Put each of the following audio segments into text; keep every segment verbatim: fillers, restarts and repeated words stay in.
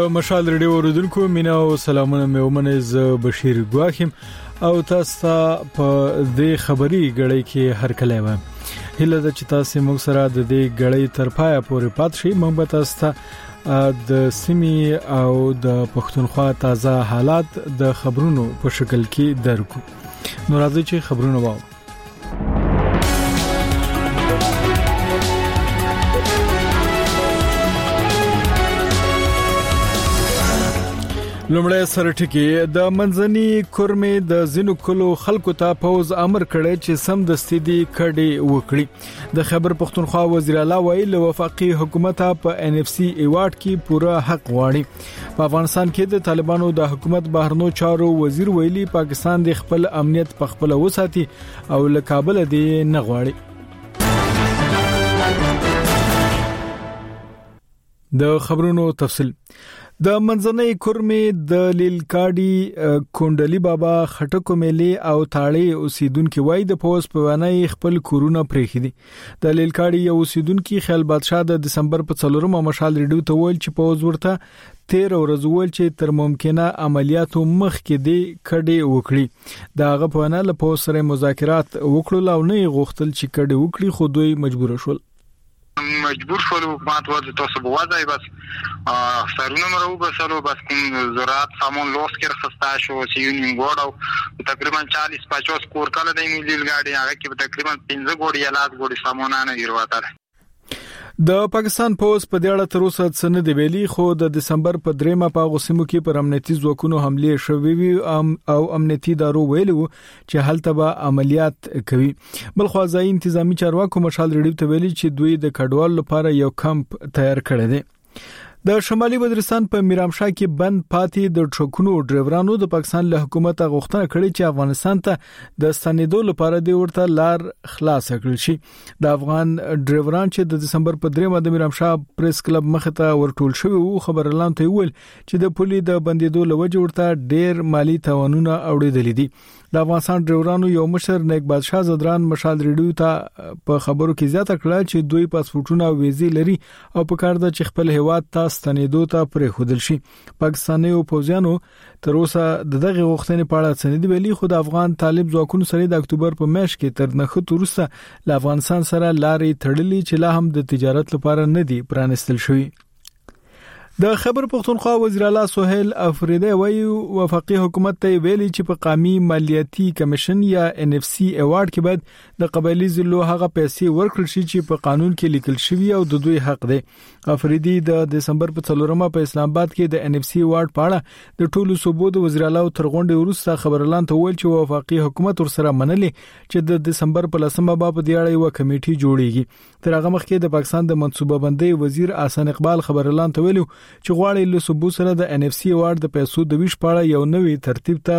د مشال ریډیو اوریدونکو مینا او سلامونه مې ومنه ز بشیر ګواخیم او تاسو په دې خبري غړې کې هر کله و هله د چې تاسو موږ سره د دې غړې تر پایا پورې پات شي موږ به تاسو د سیمي او د پښتونخوا تازه حالات د خبرونو په شکل کې درکو نو راځي چې خبرونه واو لومړی سره ټکی د منځني کورمې د زینو کلو خلکو ته پوز امر کړی چې سم د ستدي کډي وکړي د خبر پښتونخوا وزیر اعلی ویل وفاقي حکومت په ان اف سی ایوارډ کې پوره حق غواړي په افغانستان کې د طالبانو د حکومت بهرنو چارو وزیر ویلي پاکستان د خپل امنیت په خپل وساتي او له کابل دی نه غواړي د خبرونو تفصیل د منځنۍ کورمې د لیلکاډي کونډلی بابا خټکو ملي او تاړي اوسیدونکو وای د پوس په ونای خپل کورونه پرېخي دي د لیلکاډي یو اوسیدونکو خیال بادشاه د دسمبر په څلورمه مشال ریډیو ته ویل چې پوز ورته تیر ورځ ول چې تر ممکنه عملیاتو مخ کې دي کډي وکړي داغه په ونه له پوس سره مذاکرات وکړل او نه غوښتل چې کډي وکړي خو دوی مجبور شول مجبور شول حکومت ورته تاسو بوځي بس سرونه مرو بسلو بس کوم زراعت سامان لوس کې خستا شو چې یونین ګوډ او تقریبا چالیس پچاس کور کله د میلیل ګاډي هغه کې تقریبا پنځه ګوډي لاس ګوډي سامانانه ایرواتل د پاکستان پوز په دې اړه تر اوسه څه نه دی ویلي خو د دسمبر په دریمه په غوسمو کې پر امنیتي ځواکونو حمله شوې وي او امنیتي دارو ویلو چې هلته به عملیات کوي بل خو ځای انتظامی چارواکو مشال ریډیو ته ویلي چې دوی د کډوال لپاره یو کمپ تیار کړی دی د شمالي وزیرستان په میرامشاه کې بند پاتې د ټرکونو ډرایورانو د پاکستان له حکومت غوښتنه کړې چې افغانستان ته د ستنېدو لپاره د ورته لار خلاص کړل شي د افغان ډرایوران چې د دسمبر په دریمه د میرامشاه پریس کلب مخ ته ورټول شوی وو خبر اعلان ته ویل چې د پولي د بندیدو لوجه ورته ډېر مالی تاوانونه اوریدل دي د افغانستان ډرایورانو یو مشر نیک بادشاه زدران مشال ریډیو ته په خبرو کې زیاته کړه چې دوی پاسپورتونه او ویزې لري او په کار د خپل هیواد ته ستنېدو ته پرې خودل شي پاکستاني او پوځیانو تر اوسه دغه غوښتنې په اړه څه نه دی ویلي خو د افغان طالب ځواکونو سره د اکتوبر په میاشت کې تر نخښت وروسته له افغانستان سره لارې تړلې چې لا هم د تجارت لپاره نه دی پرانستل شوی د خبر پښتونخوا وزیر اعلی سہیل افریدی وایي وفاقي حکومت ته ویلي چې په قومي مالیاتي کمیشن یا ان اف سی ایوارډ کې باید د قبایلی ضلعو هغه پیسې ورکړل شي چې په قانون کې لیکل شوی او د دوی حق دی افریدی د دسمبر په څلورمه په اسلام آباد کې د ان اف سی ایوارډ په اړه د ټولو صوبو د وزیر اعلی تر غونډې وروسته خبر اعلان ته ویل چې وفاقي حکومت ورسره منلې چې د دسمبر په لسمه په دې اړه یو کمیټي جوړیږي تر هغه مخکې د پاکستان د منصوبه بندي وزیر احسان اقبال خبر اعلان ته ویلو چې غواړي له صوبو سره د ان اف سی ایوارډ د پیسو د ویش پاړه یو نوې ترتیب ته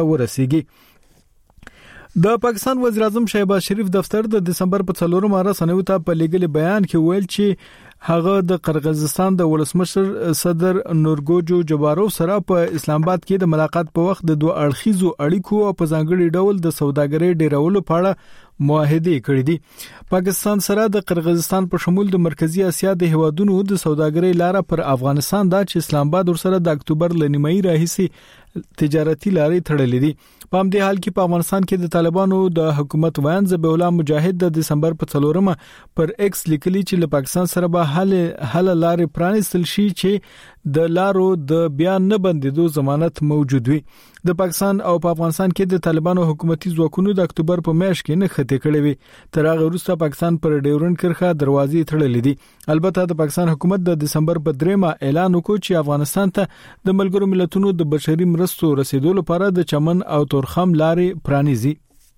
ورسیږي د پاکستان وزیر اعظم شهباز شریف دفتر د دسمبر په څلورمه رسنیو ته په لګل بیان کې ویل چې هغه د قرغیزستان د ولسمشر صدر نورګوجو جباروف سره په اسلام آباد کې د ملاقات په وخت د دوه اړخیزو اړیکو او په ځانګړي ډول د سوداګرۍ ډیرولو په اړه معاهده کړې دي پاکستان سره د قرغیزستان په شمول د مرکزی اسیا د هیوادونو د سوداګرۍ لار پر افغانستان دا چې اسلام آباد ورسره د اکتوبر لنیمایي راهیسي تجارتي لارې تړلې دي په همدې حال کې په افغانستان کې د طالبانو د حکومت وان ذبیح الله مجاهد د دسمبر په څلورمه پر ایکس لیکلي چې له پاکستان سره به حل حل لارې پرانستل شي چې د لارو د بیان نه بندیدو ضمانت موجود وي د پاکستان او په افغانستان کې د طالبانو حکومتي ځواکونو د اکتوبر په میاشت کې نه خطې کړې وي تر هغه وروسته پاکستان پر ډیورنډ کرښه دروازې تړلې دي البته د پاکستان حکومت د دسمبر په دریمه اعلان وکړ چې افغانستان ته د ملګرو ملتونو د بشري مرستو رسیدو لپاره د چمن او تورخم لارې پرانیزي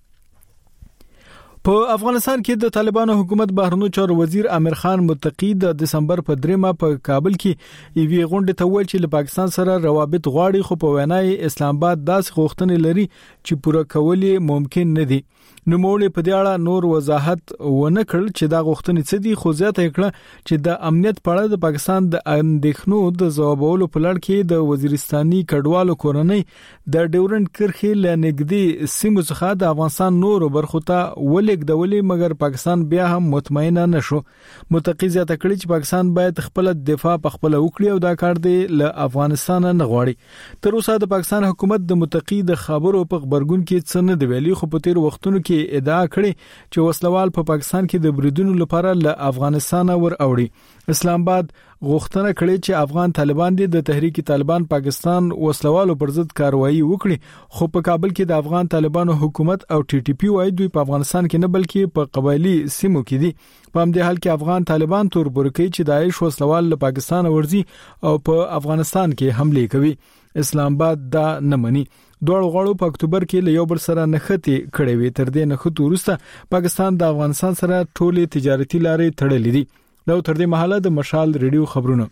په افغانستان کې د طالبانو حکومت بهرنو چارو وزیر امیر خان متقی د دسمبر په دریمه په کابل کې ایوی غونډه ته ویل چې له پاکستان سره روابط غواړي خو په وینای اسلام آباد داس غوښتنې لري چې پوره کول ممکن نه دي نو مولې په دې اړه نور وضاحت ونه کړل چې دا غوښتنې څه دي خو زیاته کړه چې د امنیت په اړه د پاکستان د اندېښنو د ځوابولو په لړ کې د وزیرستاني کډوالو کورنۍ د ډیورنډ کرښې لنګدي سیمو څخه د افغانستان نورو برخو ته ولې لیکدولې مګر پاکستان بیا هم مطمئن نه شو. متقی زیاته کړي چې پاکستان باید خپل دفاع په خپل وکړي او دا کار دی له افغانستان نه غواړي. تر اوسه د پاکستان حکومت د متقی د خبرو په خبرګون کې څه نه دی ویلي، خو په تیر وختونو کې ادعا کړې چې وسلوال په پاکستان کې د بریدونو لپاره له افغانستان ور اوړي. اسلام آباد غوښتنه کړې چې افغان طالبان د تحریک طالبان پاکستان وسلوالو پر ضد کاروایی وکړي، خو په کابل کې د افغان طالبانو حکومت او ټي ټي پی وايي دوی په افغانستان کې نه بلکې په قبایلی سیمو کې دي. په همدې حال کې افغان طالبان تور برکې چې داعش وسلوال له پاکستان ورځي او په افغانستان کې حمله کوي. اسلام آباد دا نه مني. دوه غړو په اکتوبر کې له یو بل سره نښتې کړې وي. تر دې نښتو وروسته پاکستان د افغانستان سره ټولې تجارتي لارې تړلې دي. نو تر دې مهاله د مشال ریډیو خبرونه.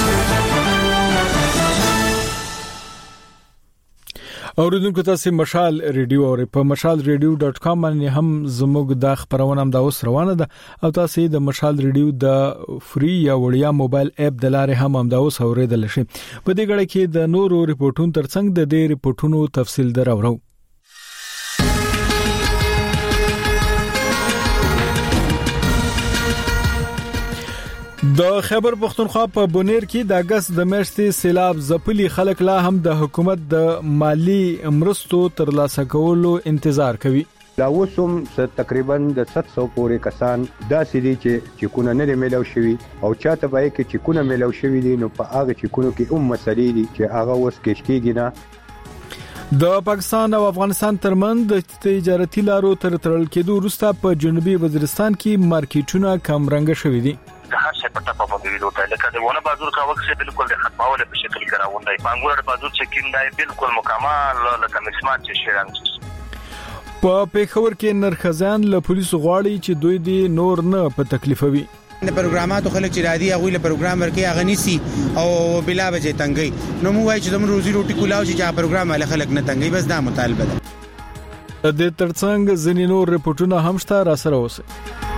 اوریدونکو تاسو مشال ریډیو او په مشال ریډیو ډاٹ کام باندې هم زموږ د خبرونه هم دا اوس روانه ده او تاسو د مشال ریډیو د فری یا وړیا موبایل اپ د لارې هم هم دا اوس اوریدل شي. په دې غړي کې د نورو ریپورتونو ترڅنګ د دې ریپورتونو تفصیل دراوړو. د خیبر پختونخوا په بونیر کې د اگست د میاشتې سیلاب ځپلي خلک لا هم د حکومت د مالی مرستو ترلاسه کولو انتظار کوي. دا وسوم تقریبا د ست سو پورې کسان داسې دي چې چکونه نه ملو شوي او چاته به کې چکونه ملو شوي دي، نو په هغه چکونو کې هم مسلې دي چې هغه وس کې کېږي نه. د پاکستان او افغانستان ترمنځ د تجارتي لارو تر تړل کېدو وروسته په جنوبي وزیرستان کې مارکیټونه کم رنګ شوي دي. هر څه پټه په موږ ویلو ته لکه د ونه بازار کا وخت څخه بالکل د ختماوله په شکل کراوندای پنګور بازار چې کیندای بالکل مکمل لکه مسمار چې شیران په پیښور کې نرخزان له پولیسو غواړي چې دوی دی نور نه په تکلیفوي. د پروګراماتو خلک چې رادي هغه له پروګرام ورکې هغه نيسي او بلا بجې تنګي، نو مو وایي چې زموږ روزي روټي کولاو چې پروګرام له خلک نه تنګي، بس دا مطالبه ده. د ترڅنګ ځینې نور ریپورتونه هم شته، را سره اوسئ.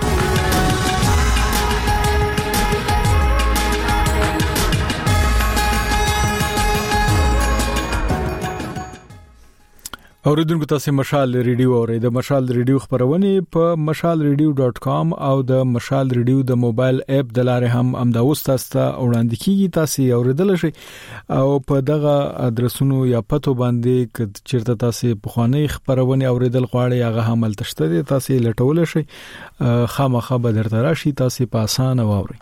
اوریدونکو تاسو مشال ریډیو اورئ. د مشال ریډیو خبرونه په مشال ریډیو ډاٹ کام او د مشال ریډیو د موبایل اپ د لارې هم امدا وستاسته وړاندې کیږي. تاسو اوریدل شئ او په دغه ادرسونو یا پتو باندې ک چیرته تاسو په خواني خبرونه اوریدل غواړئ هغه هم تشته دي، تاسو لټول شئ خامخا به درته راشي، تاسو په اسانه واورئ.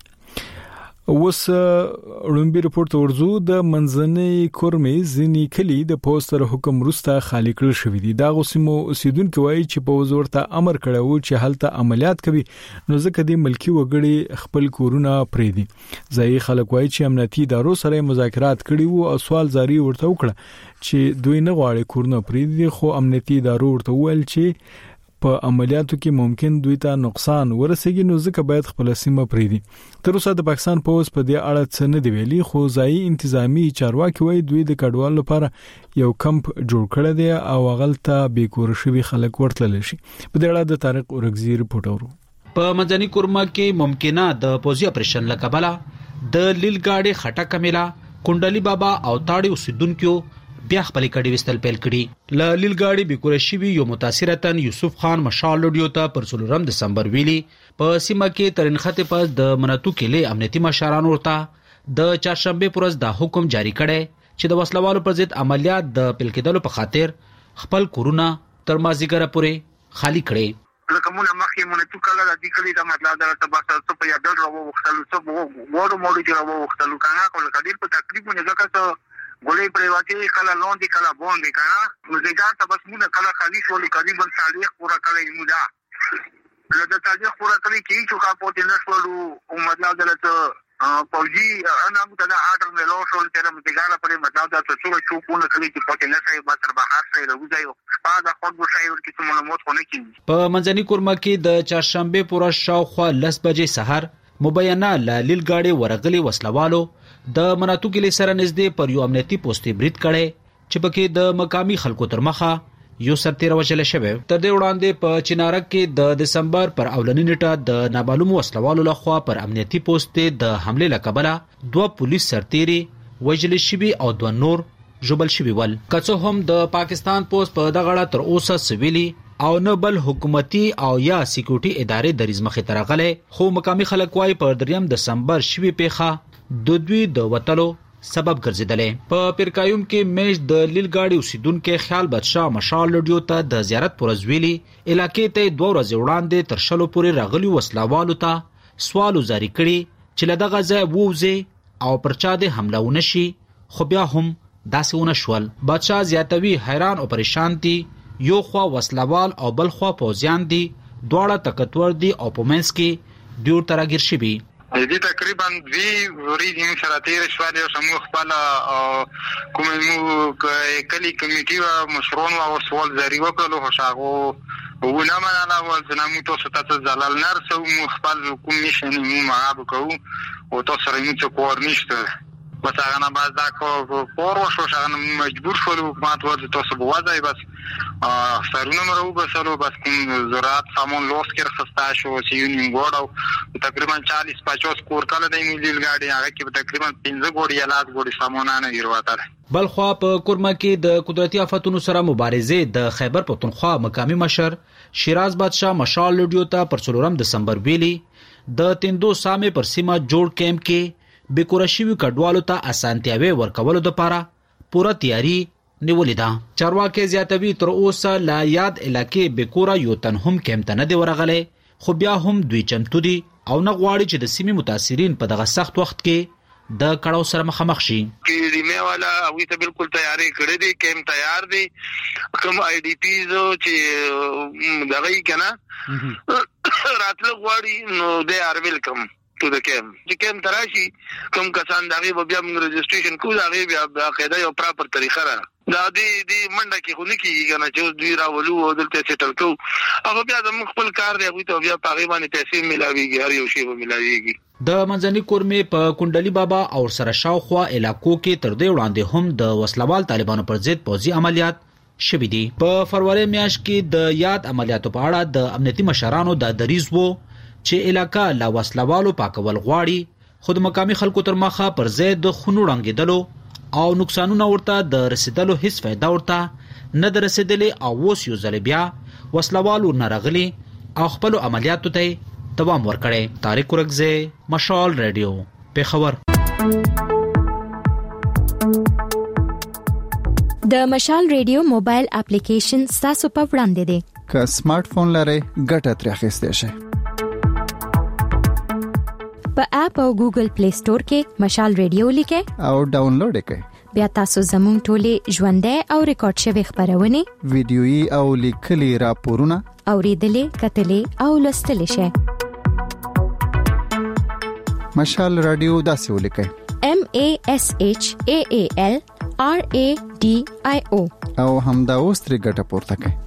اوس لومبي رپورت ورزو د منځنۍ کورمې ځینی کلی د پوسټر حکم وروسته خالی کړل شوې دي. دا غوسمو اوسیدونکو وایي چې په وزارت امر کړو چې هلته عملیات کوي، نو ځکه د ملکی وګړي خپل کورونه پرې دي. ځای خلک وایي چې امنیتي ادارو سره مذاکرات کړي وو او سوال جاری ورته وکړه چې دوی نه غواړي کورونه پرې دي، خو امنیتي ادارو ورته ویل چې په عملیاتو کې ممکن دوی ته نقصان ورسېږي، نو ځکه باید خپل سیمه پرې دي. تر اوسه د پاکستان پولیس په دې اړه څه نه دی ویلي، خو ځایي انتظامی چارواکي وایي دوی د کډوالو لپاره یو کمپ جوړ کړی دی او هغلته بیکور شوي خلک ورتللی شي. په دې اړه د طارق اورګزي رپورټ اورو. په مدني کورما کې ممکنه د پوزي اپریشن لکبله د لیل گاډي خټه کمیلا کونډلی بابا او تاړي اوسیدونکو بیا خپل کډي وستل پیل کړي. ل لیل گاډي بیکورشي یو متاثرتن یوسف خان مشال لوډیو ته پر څلورم دسمبر ویلي په سیمه کې ترنخته پس د مناتو کېله امنیتي مشرانو ورته د چهارشنبه پرز د حکم جاری کړي چې د وسلوالو پر ضد عملیات د پیل کېدلو په خاطر خپل کورونه تر مازیګر پورې خالی کړي. لکه مونږه مخکې مونږ ټول کله د دې کلی د مطلب دا ته بس څه په یاد راو وختلو څه وو وو مو دې راو وختلو کنه کوله کډیر په تقریبا نه ځکه ګولې پریواتي کله لوندې کله بوندې کنه نو زګار ته بس مونږ کله خالی شولې تقریبا تاریخ پورا کړی مودا لکه تاریخ پورا کړی چې چې کا پوتې نشولو او مطلب دلته پوجي انا مو ته آرډر نه لو شول چې موږ زګار پرې مطلب دا څه څو څو کو نه کړی چې پوتې نه شي به تر بهر سره راوځي په دا خود بو شي ورته څه موږ خو نه کیږي. په منځني کورما کې د چهارشنبه پورا شاوخوا لس بجې سحر مبینه لالیل گاډي ورغلي وسلوالو د مناتو کې سره نږدې پر یو امنیتي پوسټ برید کړي چې پکې د مقامی خلکو تر مخه یو سرتیر وجل شوی. تر دې وړاندې په چینارک کې د دسمبر پر اولنی نیټه د نابالوم وسلوالو لخوا پر امنیتي پوسټ د حمله لکبله دوه پولیس سرتیري وجل شوی او دوه نور جوبل شوی ول. کڅو هم د پاکستان پوسټ په دغه اړه تر اوسه سویلي او نه بل حکومتي او یا سکیورټي ادارې د ریزمخه ترغله خو مقامي خلک وايي په دریم دسمبر شوي پیخه د دوی د وټلو سبب ګرځیدلې. په پیرکایوم کې میش د لیلګاډي اوسیدونکو خیال بادشاه مشال لډیو ته د زیارت پرزویلی علاقې ته دوه ورځې وړاندې تر شلو پورې راغلي وسلوالو ته سوالو جاری کړي چې لدغه ځای ووځي او پرچا د حمله ونشي، خو بیا هم داسې ونه شول. بادشاه زیاتوي حیران او پریشان دي، یو خوا وسلوال او بل خوا پوځیان دي، دواړه طاقتور دي او په منځ کې ډیر تراګیر شوي. دې تقریبا دوی ورېدي مو سره تیر شوال او سمو خپل کوم مو کلی کمیټي او مشرون او سوال جاری وکړو خو شاغو ونه مناله ول زنامو تاسو ته زلال نرسو مو خپل کوم نشنه مو معاب کو او تاسو سره مو څه کور نشته بس هغه نه باز دا کو پور وشو شغه مجبور شول حکومت ورته تاسو بوځي بس سرونه مرو بسلو بس کوم زراعت سامان لوس کې خسته شو چې یونین ګوډ او تقریبا چالیس پچاس کور کله د میلیل ګاډي هغه کې تقریبا پنځه ګوډي یا لاس ګوډي سامانانه ایرواته. بل خو په کورما کې د قدرتي آفتونو سره مبارزه د خیبر پختونخوا مقامی مشر شیراز بادشاه مشال لډیو ته پر څلورم دسمبر ویلي د تندو سامې پر سیمه جوړ کیمپ کې بیکورشیوی کډوالو ته اسانتیاوي ورکولو لپاره پوره تیاری نیولې ده. چارواکي زیاتوي تر اوسه لا یاد علاقې بیکورا یو تن هم کیمپ ته نه دی ورغلې، خو بیا هم دوی چمتو دي او نه غواړي چې د سیمې متاثرین په دغه سخت وخت کې د کړهو سره مخامخ شي. کې ریمه والا اوی ته بالکل تیاری کړی دي، کیمپ تیار دي، کوم آی ډی پیز چې دغه کنا راتل غواړي نو دے آر ویلکم to the camp. چې کیمپ تراشي کوم کسان دغه بیا موږ رجسټریشن کوو دغه بیا باقاعده یو پراپر طریقه را دا دی دی منډه کې خو نه کیږي کنه چې دوی راولو او دلته سیټل کو هغه بیا د خپل کار دی ته بیا پاغي باندې پیسې ملاويږي هر یو شی به ملاويږي. د منځني کورمې په کونډلی بابا او سره شاوخوا علاقو کې تر دې وړاندې هم د وسلوال طالبانو پر ضد پوځي عملیات شوي دي. په فروری میاشت کې د یاد عملیاتو په اړه د امنیتي مشرانو د دریز وو چې علاقہ لا وسلوالو پاکول غواړي، خود مقامی خلکو تر مخه پر ضد د خونو رنګیدلو او نقصانونه ورته د رسیدلو هیڅ فایده ورته نه درسیدلې او اوس یو ځل بیا وسلوالو نارغلي او خپل عملیاتو ته دوام ورکړي. طارق ورکزه، مشال رادیو، پیښور. د مشال رادیو موبایل اپلیکیشن تاسو په وړاندې دی. که سمارټ فون لرئ ګټه ترې اخیستی شئ. په اپ او ګوګل پلی سٹور کې مشال رادیو لیکئ او ډاونلوډ کړئ. بیا تاسو زموږ ټولې ژوندۍ او ریکارډ شوی خبرونه ویډیويي او لیکلي راپورونه اوریدلې کتلې او لوستلې شئ. مشال رادیو داسې ولیکئ: M A S H A A L R A D I O او همدا اوس ترې ګټه پورته کړئ.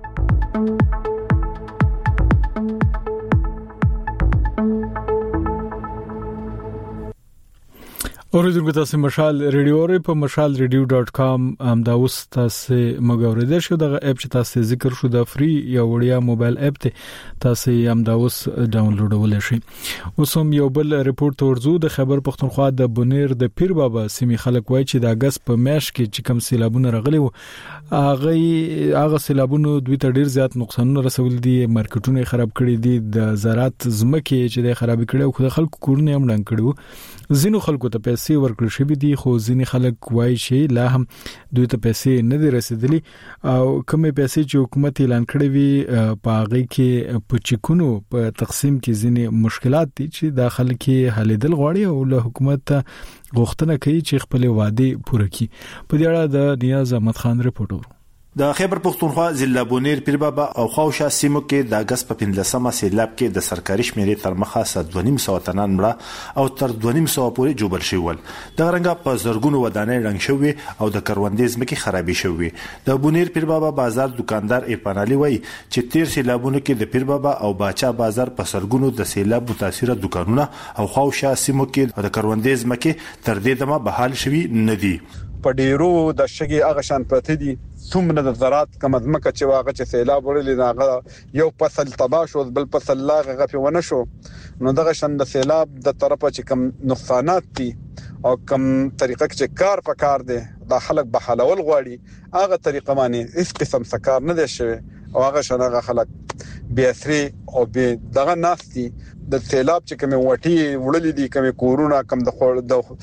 اوریدونکو تاسو مشال رادیو ری په مشال رادیو ډاټ کام هم دا اوس تاسو مګاوریدل شو دغه اپ چې تاسو ذکر شو د فری یا وړیا موبایل اپ ته تاسو هم دا اوس ډاونلوډول شي. اوس هم یو بل ریپورت ورزو د خیبر پختونخوا د بونیر د پیر بابا سیمې خلک وایي چې د اگست په میاشت کې چې کم سیلابونه راغلي وو هغه هغه سیلابونو دوی ته ډیر زیات نقصانونه رسول دي، مارکیټونه خراب کړي دي، د زراعت زمکه چې د خراب کړي او خو خلکو کورونه هم ډنګ کړي. زینو خلکو ته پیسې ورکړل شوې دي خو ځینې خلک وایي چې لا هم دوی ته پیسې نه دي رسیدلي او کومې پیسې چې حکومت اعلان کړې وي په هغه کې په چکونو په تقسیم کې ځینې مشکلات دي چې د خلکو حلیدل غواړي او له حکومت غوښتنه کوي چې خپل وعده پوره کړي. په دې اړه د نیاز احمد خان رپورټ ورو. د خیبر پختونخوا ضلع بونیر پیر بابا او خواوشا سیمو کې د اگست په پنځلسمه سیلاب کې د سرکاري شمیرې تر مخه صد و نیم سوه تنان مړه او تر دوه نیم سوه پورې جوړ شوي ول. د رنګه په زرګونو ودانۍ رنګ شوي او د کروندې ځمکې خرابې شوي. د بونیر پیر بابا بازار دکاندار ارفان علي وایي چې تیر سیلابونو کې د پیر بابا او باچا بازار په سرګونو د سیلاب متاثره دکانونه او خواوشا سیمو کې د کروندې ځمکې تر دې دمه بحال شوي نه دي. په ډیرو د شګي هغه شان پرته دي څومره د زراعت کوم ځمکه چې واغه چې سیلاب ورلې هغه یو فصل تباہ شو بل فصل لا غفي ونه شو نو دغه شان د سیلاب د طرفه چې کم نقصانات دي او کم طریقه چې کار په کار دي د خلک به حلول غواړي هغه طریقه باندې هیڅ قسم سکار نه دي شوی او هغه شنه خلک بیا سری او به دغه ناستي د سیلاب چې کوم وټي وړلې دي کوم کورونا کم د خور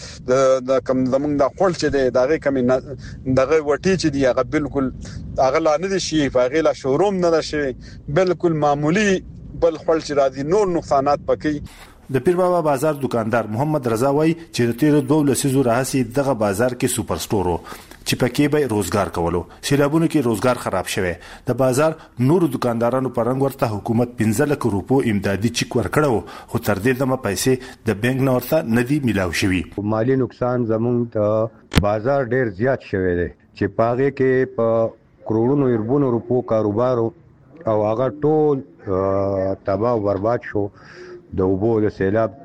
د کم زمونږ د خپل چې دی دغه کوم دغه وټي چې دی هغه بالکل هغه لا نه دي شي هغه لا شوروم نه شي بالکل معمولی بل خپل چې راځي نور نقصانات پکې. د پیر بابا بازار دکاندار محمد رضا وای چې د تیر دوه لسیزو راهسي دغه بازار کې سوپر سٹور وو چې پکې به روزګار کولو. سیلابونو کې روزګار خراب شوه. د بازار نور دکاندارانو پرنګ ورته حکومت پنځه لک روپو امدادي چیک ورکړو خو تر دې دمه پیسې د بانک نه ورته ندي ملاو شوی. مالی نقصان زموږ د بازار ډیر زیات شوی دی چې پاغه کې په کروڑونو اربونو روپو کاروبار او هغه ټول تباہ او برباد شو. د وبو د سیلاب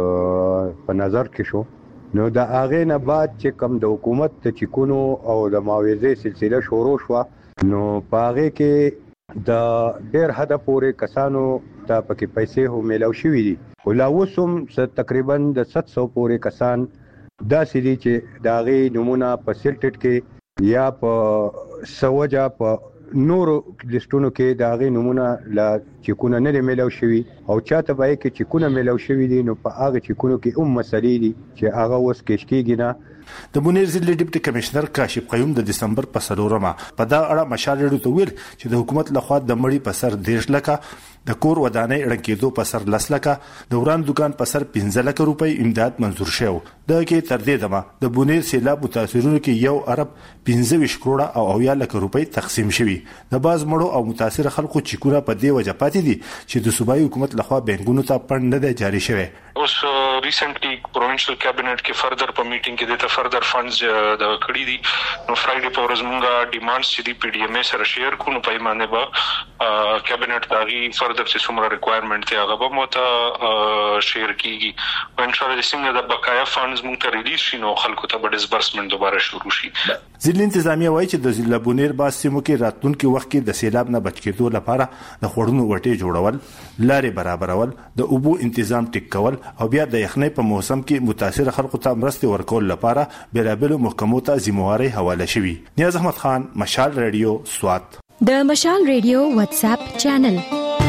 په نظر کې شو نو د هغه نه بعد چې کم د حکومت ته چکونو او د معاوضې سلسله شروع شو نو پاغه کې د ډیر حد پورې کسانو ته پکې پیسې هم ملاو شوې دي. ولا وسم تقریبا د سات سو پورې کسان دا سړي چې داغي نمونه په سلټټ کې یا په سوجا په نور لیستونو کې د هغه نمونه لا چکونه نه ملاو شوی او چاته وایي کې چکونه ملاو شوی دي نو په هغه چکونو کې هم مسلې دي چې هغه اوس کې کېږي نه. د بونیر ضلع ډیپټي کمشنر کاشف قیوم د دسمبر په څلورمه په دا اړه مشال لري ته ویل چې د حکومت لخوا د مړی په سر دیش لکه د کور ودانۍ اړکېدو په سر لس لکه د وران دکان په سر پنځه لک روپۍ امداد منزور شو. د کې تر دې دمه د بونیر سیلاب متاثرونو کې یو ارب پنځه ویشت کروڑه او اویا لک روپۍ تقسیم شوي. د باز مړو او متاثر خلکو چیکونه په دې وجه پاتې دي چې د صوبایي حکومت لخوا بانکونو ته پند نه دی جاری شوی. اوس ریسنټلی پروینشل کابینټ کې فردر په میټینګ کې د فردر فندز د کړی دي نو فرایډے په ورځ مونږه ډیمانډز چې دی پی ډی ایم سره شیر کو نو په ایمانه به کابینټ داغي فردر چې څومره ریکوایرمنٹ دی هغه به مو ته شیر کیږي او ان شاء الله څنګه د بقایا فندز مونږ ته ریلیز شي نو خلکو ته به ډیسبرسمنت دوباره شروع شي. ضلع انتظامیه وایي چې د ضلع بونیر باز سیمو کې راتلونکي وخت کې د سیلاب نه بچ کېدو لپاره د خوړونو وټې جوړول لارې برابرول د اوبو تنظیم ټیک کول او بیا د یخنۍ په موسم کې متاثر خلکو ته مرستې ورکول لپاره بیلابل محکمو ته ذمہواری حواله شوی. نیاز احمد خان، مشال ریډیو، سوات. د مشال ریډیو واتس اپ چینل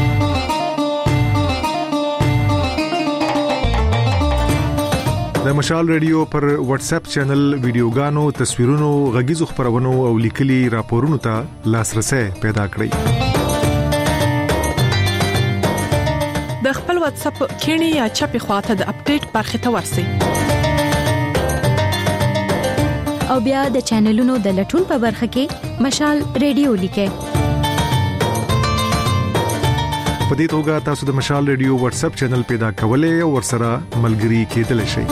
د مشال ریډیو پر واتس اپ چینل ویډیوګانو، تصویرونو، غږیزو خبرونو او لیکلي راپورونو ته لاسرسي پیدا کړئ. د خپل واتس اپ کینی یا چپی خواته د اپډیټ برخه ته ورسئ او بیا د چینلونو د لټون په برخه کې مشال ریډیو لیکئ. په دې توګه تاسو د مشال ریډیو واتس اپ چینل پیدا کولای او ورسره ملګري کېدلی شئ.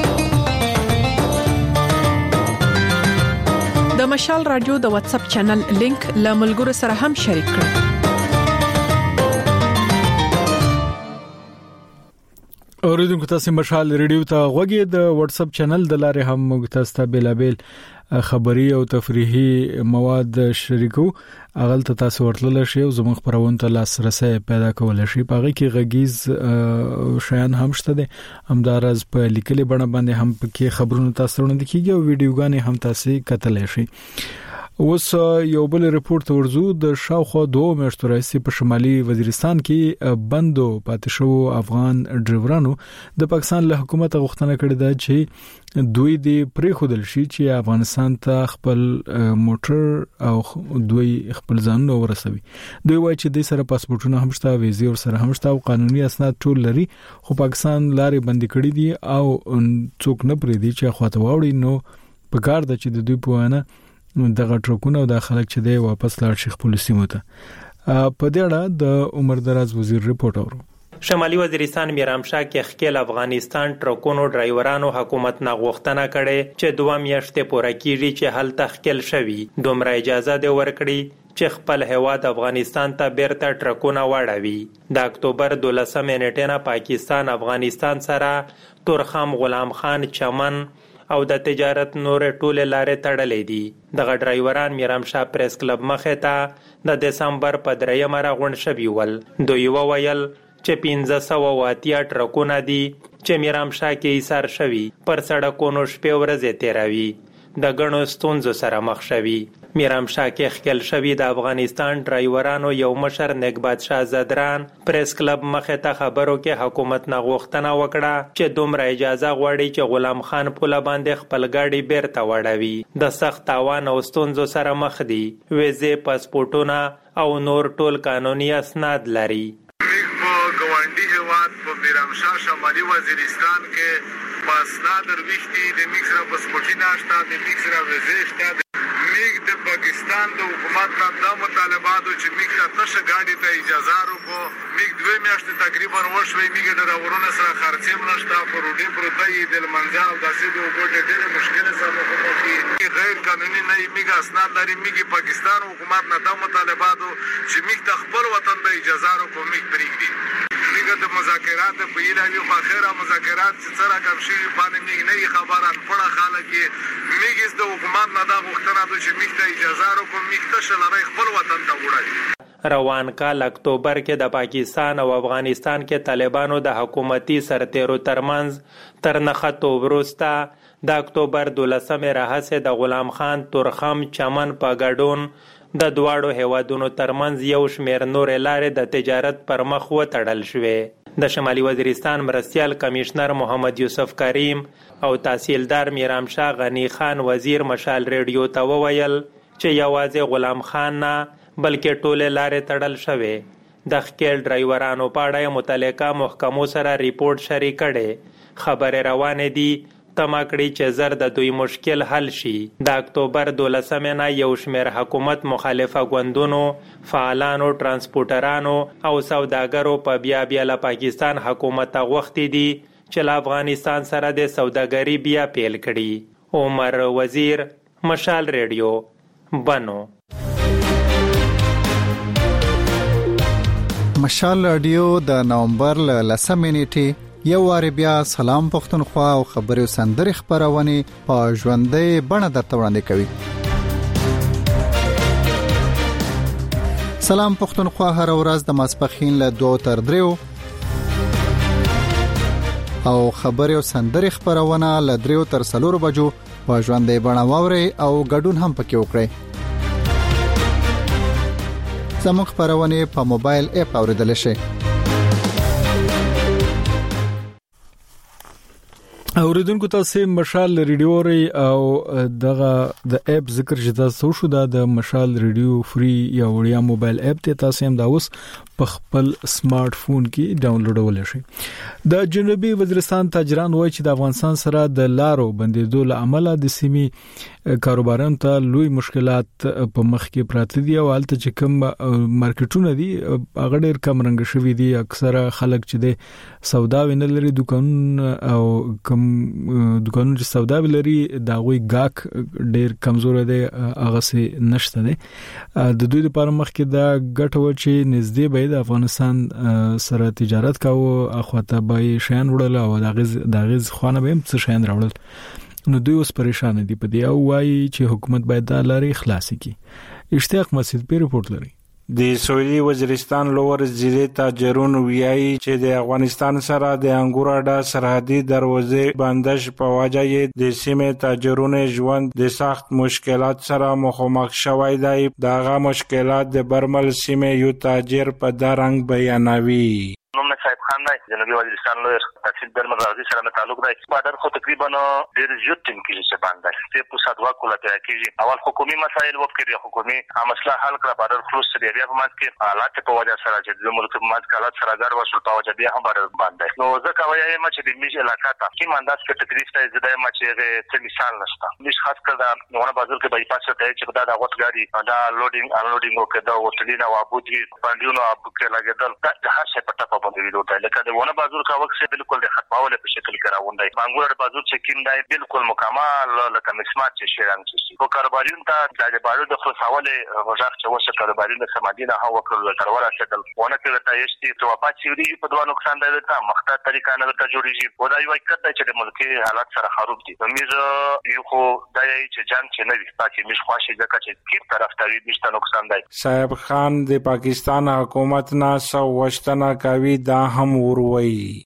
د مشال رادیو د واتس اپ چینل لینک له ملګرو سره هم شریک کړئ. اوریدونکو تاسو مشال ریډیو ته غوږی د واتس اپ چینل د لارې هم موږ تاسو ته بیلابل خبري او تفریحي مواد شریکو. اغل ته تاسو ورتل شي او زموږ خبرونه ته لاسرسي پیدا کول شي. پاره کې غږیز شیان هم شته دي، همدارز په لیکلي بڼه باندې هم کې خبرونه تاسو وړاندې کیږي او ویډیوګانې هم تاسو کتلای شئ. اوس یو بل رپورت ورزو د شاوخوا دوه میاشتو راځي په شمالي وزیرستان کې بندو پاتې شو افغان ډرایورانو د پاکستان له حکومت غوښتنه کړې ده چې دوی د پرې خودل شي چې افغانستان ته خپل موټر او دوی خپل ځان ورسوي. دوی وایي چې د سره پاسپورتونه هم شته، ویزې ور سره هم شته او قانوني اسناد ټول لري، خو پاکستان لارې بند کړې دي او څوک نه پرې دي چې خواته واوړي. نو په کار د چې د دوی په وانه دغه ټرکونه او د خلک چې دی واپس لاړ شي خپل سیمو ته. په دې اړه د عمر دراز وزیر رپورت اورو. شمالي وزیرستان میرامشاه کې خپل افغانستان ټرکونو ډرایورانو حکومت نه غوښتنه کړې چې دوه میاشتې پوره کیږي چې هل تخکل شوی دومره اجازه دی ورکړي چې خپل هواد افغانستان ته بیرته ټرکونه واړوي. د اکتوبر دولسمه نیټه نه پاکستان افغانستان سره تورخم، غلام خان، چمن او د تجارت نور ټوله لارې تړلې دي. دغه ډرایوران میرامشاه پریس کلب مخې ته د دسمبر په دریمه راغونډ شوي ول. دوی وویل چې پنځه سوه اتیا ټرکونه دي چې میرامشاه کې ایثار شوي پر سړکونو شپې ورځې تیروي، د ګڼو ستونزو سره مخ شوي. میرامشاه کې خکل شوی د افغانستان ډرایورانو یو مشر نګبات شاه زدران پریس کلب مخه ته خبرو کې حکومت نه غوښتنه وکړه چې دومره اجازه غواړي چې غلام خان پوله باندې خپل ګاډي بیرته وړوي د سخت تاوان او ستونزو سره مخ دي ویزې پاسپورټونه او نور ټول قانوني اسناد لري ګاونډي هیواد په میرامشاه شمالي وزیرستان کې پاسناد وروښتي د میکسرا پاسپورټي ناشته د میکسرا ویزې شته میګ د پاکستان د حکومت نه د مطالباتو چې میګ ته تشه ګاډي ته اجازه ورکړو میګ دوه میاشتې تقریبا وشوي میګ د راورونو سره خرڅېم نشته پروډي پروتای د منځه او داسې د وګړو ډېر مشکل سره مخ دي غیر قانوني نه میګ اسناد لري میګ پاکستان حکومت نه د مطالباتو چې میګ ته خپل وطن د اجازه ورکړو میګ پرېږدي میګ د مذاکرات په ایله په خیره مذاکرات چې سره کوم شي باندې میګ نه خبره پړه خلک میګ د حکومت نه د غوښتنه د چې میګ ته اجازه ورکړو میګ ته شلره خپل وطن ته وړي روان کال اکتوبر کې د پاکستان او افغانستان کې طالبانو د حکومتي سرتیرو ترمنځ تر نښتو وروسته د اکتوبر دولسمې راهیسې د غلام خان تورخم چمن په ګډون د دواړو هیوادونو ترمنځ یو شمېر نورې لارې د تجارت پر مخ وتړل شوې د شمالي وزیرستان مرستیال کمشنر محمد یوسف کریم او تحصیلدار میرامشاه غنی خان وزیر مشال ریډیو ته وویل چې یوازې غلام خان نه بلکې ټولې لارې تړل شوې د ښکیل ډرایورانو په اړه متعلقه محکمو سره ریپورت شریک کړي خبرې روانې دي تمه کړي چې زر د دوی مشکل حل شي د اکتوبر دولسمې نه یو شمېر حکومت مخالفه ګوندونو فعالانو ترانسپورټرانو او سوداګرو په بیا بیا له پاکستان حکومت ته غوښتي دي چې له افغانستان سره د سوداګري بیا پیل کړي عمر وزیر مشال ریډیو بنو مشال رادیو د نومبر ل لسمې نیټې یو وار بیا سلام پښتونخوا او خبرو سندري خبرونه په ژوندۍ بڼه درته وړاندې کوي. سلام پښتونخوا هر ورځ د ماسپخین له دوه تر دریو او خبرو سندري خبرونه له دریو تر څلورو بجو په ژوندۍ بڼه واوري او ګډون هم پکې وکړئ. زموږ خبرونه په موبایل اپ اوریدل شي. اوریدونکو تاسو مشال ریډیو ری او دغه د اپ ذکر چې تاسو شو د مشال ریډیو فری یا وړیا موبایل اپ ته تاسو هم دا اوس په خپل سمارټ فون کې ډاونلوډول شي. د جنوبي وزیرستان تاجران وایي چې د افغانستان سره د لارو بندیدو له امله د سیمې کاروبارانو ته لوی مشکلات په مخ کې پراته دي او حالت چې کوم مارکیټونه دي هغه ډېر کم رنګ شوي دي. اکثره خلک چې د سودا وینل لري دکان او کوم دکانونه چې سودا لري دا غوي گاک ډېر کمزور دي هغه څه نشته دي. د دوی لپاره مخ کې دا ګټو چې نږدې به د افغانستان سره تجارت کاوه اخواته به شین وړل او د غز د غز خانه به هم څه شین راوړل. نو دوی اوس پریشان دي په دی او وايي چې حکومت باید دا لارې خلاص کړي. اشتیاق مسعود په ریپورت لري. د سویلي وزیرستان لوور ضلع تاجرون ویایي چې د افغانستان سره د انګور اډه سرحدي دروازې بندش په وجه د سیمې تاجرون ژوند د سخت مشکلات سره مخامخ شوی دی. دغه مشکلات د برمل سیمې یو تاجر په دارنګ بیانوي. نوم صاحب خان دی جنوبي وزیرستان لوی تحصیل برمل راځي سره مې تعلق دی. بادر خو تقریبا ډېر زیات ټیم کې چې باندې چې په صدوا کوله ته کېږي اول حکومي مسایل وکړي حکومي مسله حل کړه بادر خلاص دی بیا په مات کې حالات په وجه سره چې د ملک په مات حالات سره ګر وشو په وجه بیا هم بادر باندې نو ځکه وايي ما چې د میج علاقه ته کې انداز کې تکلیف ته زده ما چې څه مثال نشته مش خاص کړه نو نه بازار کې بایپاس ته چې دا د وخت غاډي دا لوډینګ انلوډینګ وکړه او تلینه او ابوځي باندېونو ابو کې لګیدل دا هر څه پټه په باندې ویډیو لکه د ونه بازار کا وخت بالکل د ختمول په شکل کې راوندای منګور بازار چې کیم دی بالکل مکمل لکه مسمات چې شیران چې په کاروبارین ته د بازار د خلاصول وجاخ چې وسه کاروبارین د سمادینه هوا کړل تر ولا شکل ونه کې ته یشتي تو په چیرې په دوه نقصان دی ته مخته طریقه نه ته جوړیږي ودای وای کړه چې د ملکی حالات سره خراب دي زمير یو خو دای چې جنگ چې نه وي پاتې مش خواشي ځکه چې کیم طرف ته نشته نقصان دی. صاحب خان د پاکستان حکومت نه سو وشتنه کوي دا هم وروي مجلس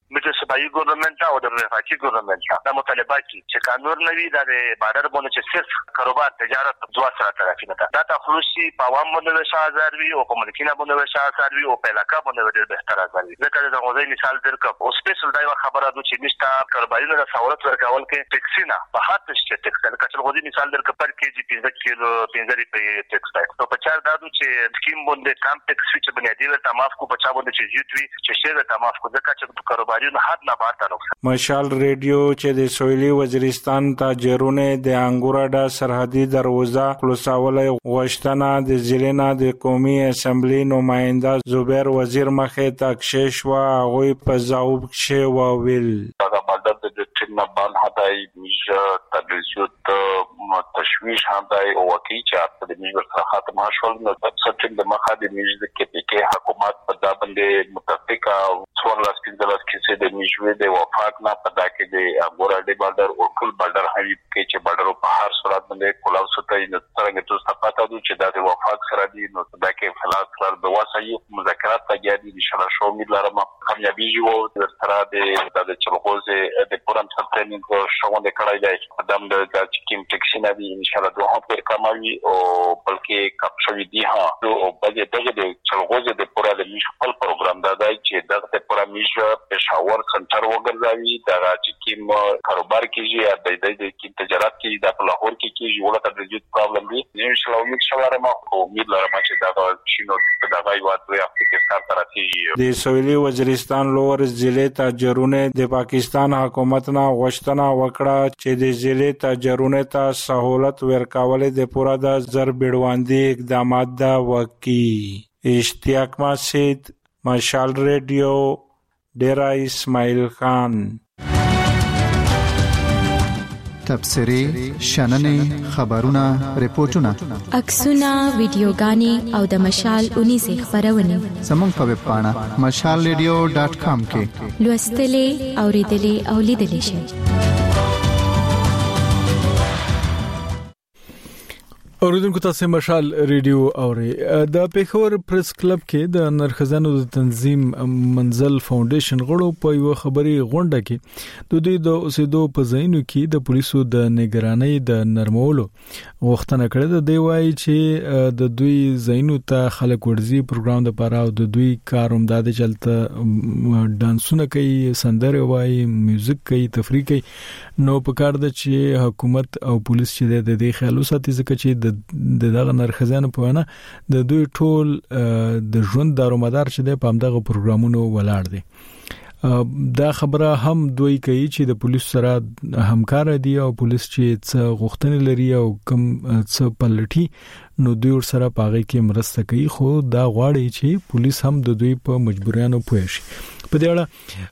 صوبایي ګورنمنت او د وفاقي ګورنمنت دا مطالبه کوي چې قانون نوي د بارډر باندې چې صرف کاروبار تجارت دوه سره طرفي نه دا تخلصي په عوام باندې شاهزار وي او په ملکینه باندې شاهزار وي او په علاقه باندې ډېر بهتر ازار وي ځکه د غوځي مثال درکړم او سپیشل دا خبره ده چې نشته کاروباري نه سہولت ورکول کې ټیکسینا په هات چې ټیکس د کچل غوځي مثال درکړم پر کېجی پنځه کیلو پنځه روپۍ ټیکس دی نو په چار دا چې سکیم باندې کم ټیکس چې بنیادی ورته معاف کو په چا باندې چې جوړوي چې شی ورته معاف کو ځکه چې کاروباري نه حد نه بار تعلق مشال ریډیو چې د سویلي وزیرستان تاجرونه د انګوراډا سرحدي دروازه خلاصولای غوښتنه د ضلع د قومي اسمبلی نماینده زبیر وزیر مخه تکشش و هغه په ځواب کې وویل دا باندې د ټیم بان هداي میشه تدریسوت تشویش هداي او واقعي چې د میجر څخه ماشول نو څه د مخادي میجر کې پکې حکومت په دا باندې متفقه څوارلس پنځلس کې د میجر د وفاق نه پدا کې د اګورا د بارډر او ټول بارډر هاي کې چې بارډر په هر صورت باندې کولاو ستای نو څنګه تاسو ته پاتې دي چې د وفاق سره دي نو دا کې فلات سره د واسي مذاکرات تګیادي د شلا شو میلارم کامیابی جو سره د چلغوزه د پرم ټریننګ شوونه کړای دی قدم د چکیم ټیکسینا دی ان شاء الله دوه په کمالي او بلکې کاپشوي دی ها او بلکې دغه د چلغوزه د پورا د میش خپل پروګرام دا دی چې دغه د پورا میش پېښور سنټر وګرځوي دا چکیم کاروبار کیږي د دې د تجارت کې د لاهور کې کیږي ولته د جوړ پرابلم دی ان شاء الله امید شواره ما امید لرم چې دا شنو دا غي واتوي افریقا سره تراتیږي د سویلي وزیرستان لوور ضلع تاجرونه د پاکستان حکومت نه غوښتنه وکړه چې د ضلع تاجرونه ته سہولت ورکول د پورا د زر بیړواندي اقدامات دا وکي اشتیاق مسجد مشال ریډیو ډیرا اسماعیل خان تبصری شننې خبرونه ریپورتونه عکسونه ویډیوګانې او د مشال اونیزه خبرونه زموږ په ویب پاڼه مشال ریډیو ډاټ کام کې لوستلې اوریدلې او لیدلې شئ. اوریدونکو تاسو مشال ریډیو اوري د پیښور پریس کلب کې د نرخزانو د تنظیم منزل فاونډیشن غړو په یو خبري غونډه کې د دوی د اوسېدو په ځایونو کې د پولیسو د نگرانۍ د نرمولو غوښتنه کړې ده. دی وايي چې د دوی ځایونو ته خلک ورزي پروګرام د پاره او د دوی کاروم د چلته ډانسونه کوي سندره وايي میوزیک کوي تفریح کوي نو په کار ده چې حکومت او پولیس چې د دې خیال وساتي ځکه چې د دغه نرخزانو په ونه د دوی ټول د ژوند دارومدار چې د پام دغه پروګرامونو ولاړ دي. دا خبره هم دوی کوي چې د پولیس سره همکار دي او پولیس چې څه غوښتنې لري او کوم څه پلټي نو دوی ور سره پاغي کې مرسته کوي خو دا غواړي چې پولیس هم د دوی په مجبوریانو پوه شي. په دې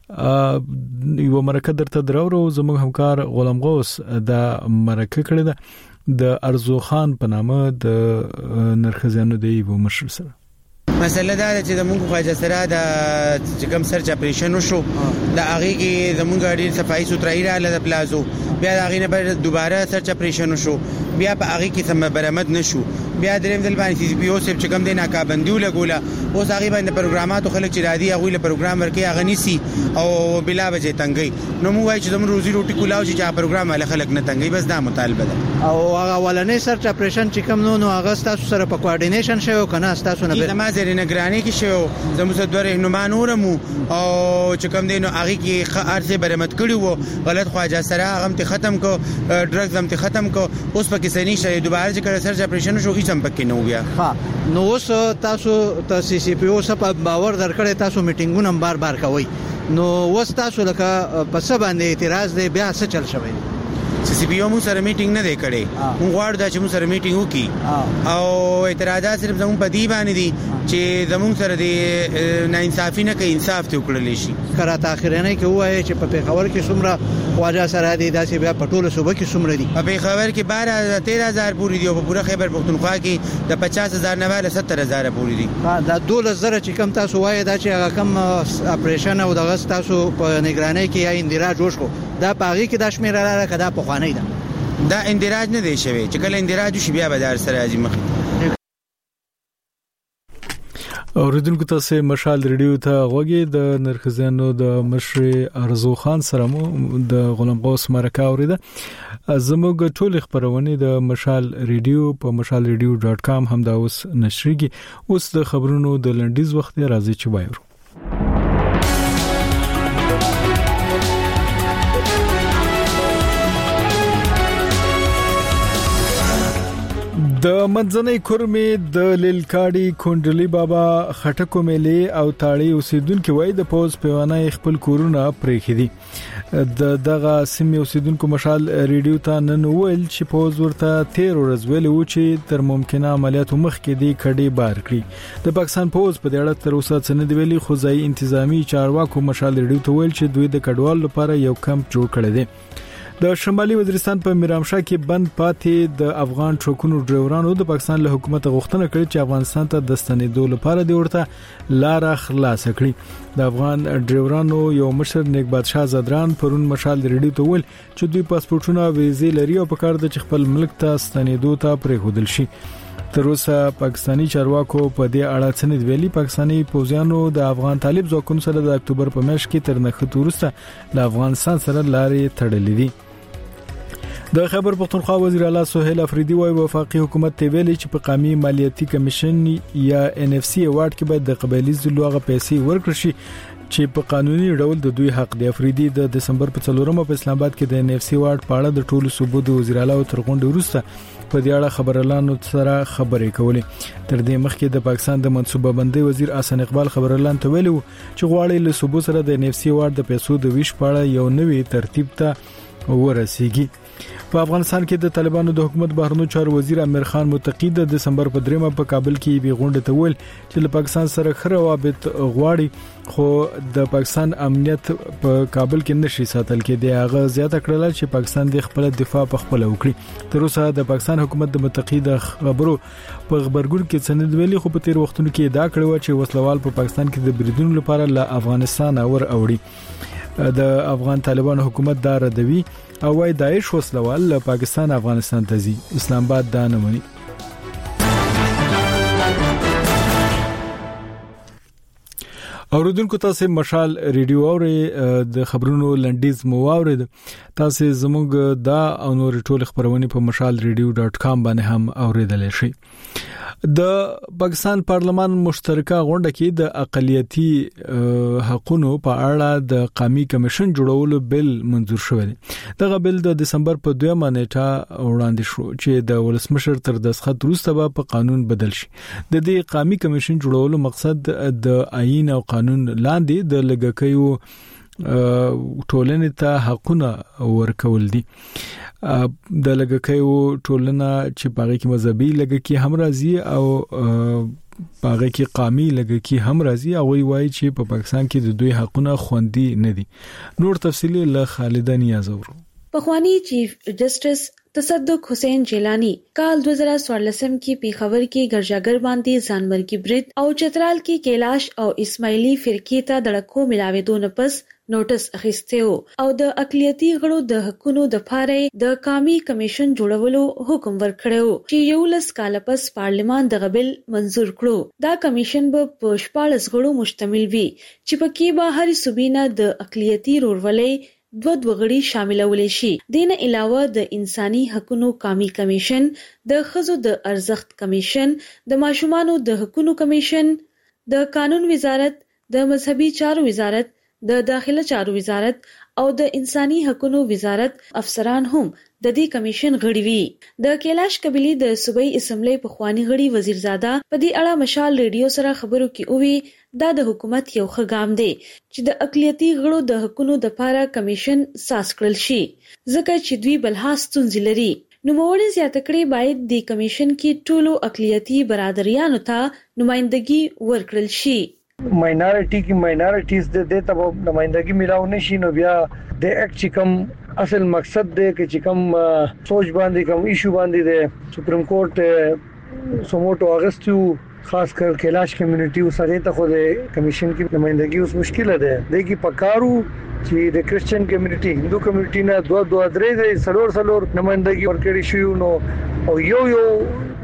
اړه یو مرکه درته درو زموږ همکار غلام غوث دا مرکه کړې ده د ارزو خان په نامه د نرخزانو دی و مشر سره. مسله دا چې د مونږ خواجه سره د کوم سرچ اپریشن وشو د هغه کې د مونږ اړین صفایي سوترای را ل پلازو بیا د هغه نه بعد دوباره سرچ اپریشن وشو بیا په هغه کې سم برآمد نشو بیا دریم ځل باندې سی پی او سپ چې کوم د ناکابندي ولګوله اوس هغه باندې پروګرامات خلک چې رادي هغه له پروګرام ورکي هغه نيسي او بلا بجې تنګي نو مو وای چې زموږ روزي روټي کولاو چې پروګرام له خلک نه تنګي بس دا مطالبه ده. او هغه ولنې سرچ اپریشن چې کوم نو نو هغه تاسو سره په کوارډینیشن شوی کنه تاسو نه به ما زری نگرانی کې شو زموږ د رهنما نورمو او چې کوم دینو هغه کې ارزه برمت کړی وو غلط خواجه سره هغه ختم کو ډرګز هم ختم کو اوس پکې سني شې دوباره چې کړه سرچ اپریشن شو هیڅ هم پکې نه ویا. ها نو اوس تاسو ته سی سی پی او سره باور درکړی تاسو میټینګونه بار بار کوي نو اوس تاسو لکه په څه باندې اعتراض دی بیا څه چل شوی سی سی پی او مو سره میټینګ نه دی کړی مونږ غواړو دا چې مو سره میټینګ وکړي او اعتراضات صرف زموږ په دی باندې دي چې زموږ سره دی ناانصافي نه کوي انصاف ته وکړل شي. کړه تاخیرنه کې وایي چې په پیښور کې څومره خواجه سره دي داسې بیا په ټوله صوبه کې څومره دي په پیښور کې بارہ تیرہ هزار پوری دي او په پوره خیبر پختونخوا کې د پچاس هزار نه ول ستر هزار پوری دي. دا دولس زره چې کم تاسو وایي دا چې هغه کم اپریشن او دغه تاسو په نگرانی کې یا اندراج وشو دا پاغي کې د شمیر را کدا په خوانی ده دا اندراج نه دی شوی چې کله اندراج شي بیا به در سره ازي مخ. اوریدونکو تاسو مشال ریډیو ته غوږی د نرخزانو د مشر ارزو خان سره مو د غلام غوث مرکه اوریده. زموږ ټول خبرونه د مشال ریډیو په مشال ریډیو ډاټ کام هم دا اوس نشریږي. اوس د خبرونو د لنډیز وخت راځي چې وایو. د منځنۍ کورمې د لیلکاډي کونډلی بابا خټکو مېلې او تاړي اوسیدونکو وای د پوز پیوانه خپل کورونه پرېخې دي. د دغه سیمې اوسیدونکو مشال ریډیو ته نن ویل چې پوز ورته تیر ورځ ویل و چې تر ممکنه عملیات مخ کې دي کډي بار کړی. د پاکستان پوز په دې اړه تر اوسه څه نه دی ویلي، خو ځای انتظامی چارواکو مشال ریډیو ته ویل چې دوی د کډوال لپاره یو کمپ جوړ کړی دی. د شمالي وزیرستان په میرامشاه کې بند پاتې د افغان ټرکونو ډرایورانو د پاکستان له حکومت غوښتنه کړې چې افغانستان ته د ستنېدو لپاره د ورته لار خلاص کړي. د افغان ډرایورانو یو مشر نیک بادشاه زدران پرون مشال ریډیو ته ویل چې دوی پاسپورتونه ویزې لري او په کار د خپل ملک ته ستنېدو ته پریښودل شي. تر اوسه پاکستانی چارواکو په دې اړه څه نه ویلي. پاکستانی پوځیانو د افغان طالب ځواکونو سره د اکتوبر په میاشت کې تر نخښت وروسته له افغانستان سره لارې تړلې دي. د خبر پښتونخوا وزیر اعلی سہیل افریدی وايي وفاقي حکومت ته ویلي چې په قومي مالیاتي کمیشن یا ان اف سی ایوارډ کې باید د قبایلی ځلوغه پیسې ورکړي شي چې په قانوني ډول د دوی حق دی. افریدی د دسمبر په څلورمه په اسلام آباد کې د ان اف سی ایوارډ په اړه د ټولو صوبو د وزیر اعلی تر غونډې وروسته په دې اړه خبرلانو سره خبرې کولې. تر دې مخکې د پاکستان د منصوبه بندي وزیر احسن اقبال خبرلان ته ویلو چې غواړي له صوبو سره د ان اف سی ایوارډ د پیسو د ویش په اړه یو نوې ترتیب ته ورسیږي. په افغانستان کې د طالبانو د حکومت بهرنیو چارو وزیر امیر خان متقی د دسمبر په دریمه په کابل کې به غونډه ته ویل چې له پاکستان سره خره روابط غواړي، خو د پاکستان امنیت په کابل کې نشي ساتل کېدی. هغه زیاته کړل چې پاکستان د خپل دفاع په خپل وکړي. تر اوسه د پاکستان حکومت د متقی د خبرو په خبرګون کې څه نه ویلي، خو په تیر وختونو کې دا کړو چې وسلوال په پاکستان کې د بریدونو لپاره له افغانستان اور اوړي. د افغان طالبانو حکومت دا ردوي او وايي داعش وسلوال له پاکستان افغانستان ته ځي. اسلام آباد دا نه مني. اوریدونکو تاسو مشال ریډیو اوري د خبرونو لنډیز مو واورید. تاسو زموږ دا او نور ټول خبرونه په مشال ریډیو ډاټ کام باندې هم اوریدل شي. د پاکستان پارلمان مشترکه غونډه کې د اقلیتي حقوقو په اړه د قومي کمیشن جوړولو بل منزور شوی دی. دغه بل د دسمبر په دویمه نیټه وړاندې شو چې د ولسمشر تر دستخط وروسته په قانون بدل شي. د دې قومي کمیشن جوړولو مقصد د آئین او قانون لاندې د لګکیو ټولنې ته حقونه ورکول دي. د لګکیو ټولنه چې پاره کې مذهبي لګکی هم راځي او پاره کې قومي لګکی هم راځي او وایي چې په پاکستان کې د دوی حقونه خوندي نه دي. نور تفصیلی له خالد نیاز اورو. پخوانی چیف جسټس تصدق حسین جیلانی کال دو ہزار چودہ کې پیښور کې ګرځاګر باندې ځانمرګي برید او چترال کې کیلاش او اسماعیلی فرقې ته دړکو ملاوېدو نه پس نوټس اخیستو او د اقلیتي غړو د حقوقو د پاره د قومي کمیشن جوړولو حکم ورکړو چې یو لس کال پس پارلمان د غبل منزور کړو. دا کمیشن به په شپږ غړو مشتمل وي چې پکې به هر صوبینه د اقلیتي رورولې دو دوغړي شاملول شي. دین علاوه د انساني حقوقو قومي کمیشن، د خزو د ارزښت کمیشن، د ماشومانو د حقوقو کمیشن، د قانون وزارت، د مذهبي چارو وزارت، د داخله چارو وزارت او د انساني حقوقو وزارت افسران هم د دې کمیشن غړي وي. د کیلاش قبيلي د صوبایي اسمبلی په خواني غړي وزیرزاده په دې اړه مشال ریډیو سره خبرو کې اووي دا د حکومت یو ښه ګام دی چې د اقلیتي غړو د حقوقو د لپاره کمیشن ساس کړل شي ځکه چې دوی بلها ستونزې لري. نو موري زیاته کړي باید د کمیشن کې ټولو اقلیتي برادریانو ته نمائندګي ورکړل شي. ماینارټي کی ماینارټیز د دې ته نمائندګي ملاو نشي. نو بیا د اکټ چې کوم اصل مقصد دی چې کوم سوچ باندې کوم ایشو باندې د سپریم کورټ سموټو اغستو خاص کر کیلاش کمیونټي سره ته خو د کمیشن کی نمائندګي اوس مشکل ده. د کی پکارو چې د کرسچن کمیونټي هندو کمیونټي نه دوه دوه درې سلور سلور نمائندګي ورکړي شو. نو او یو یو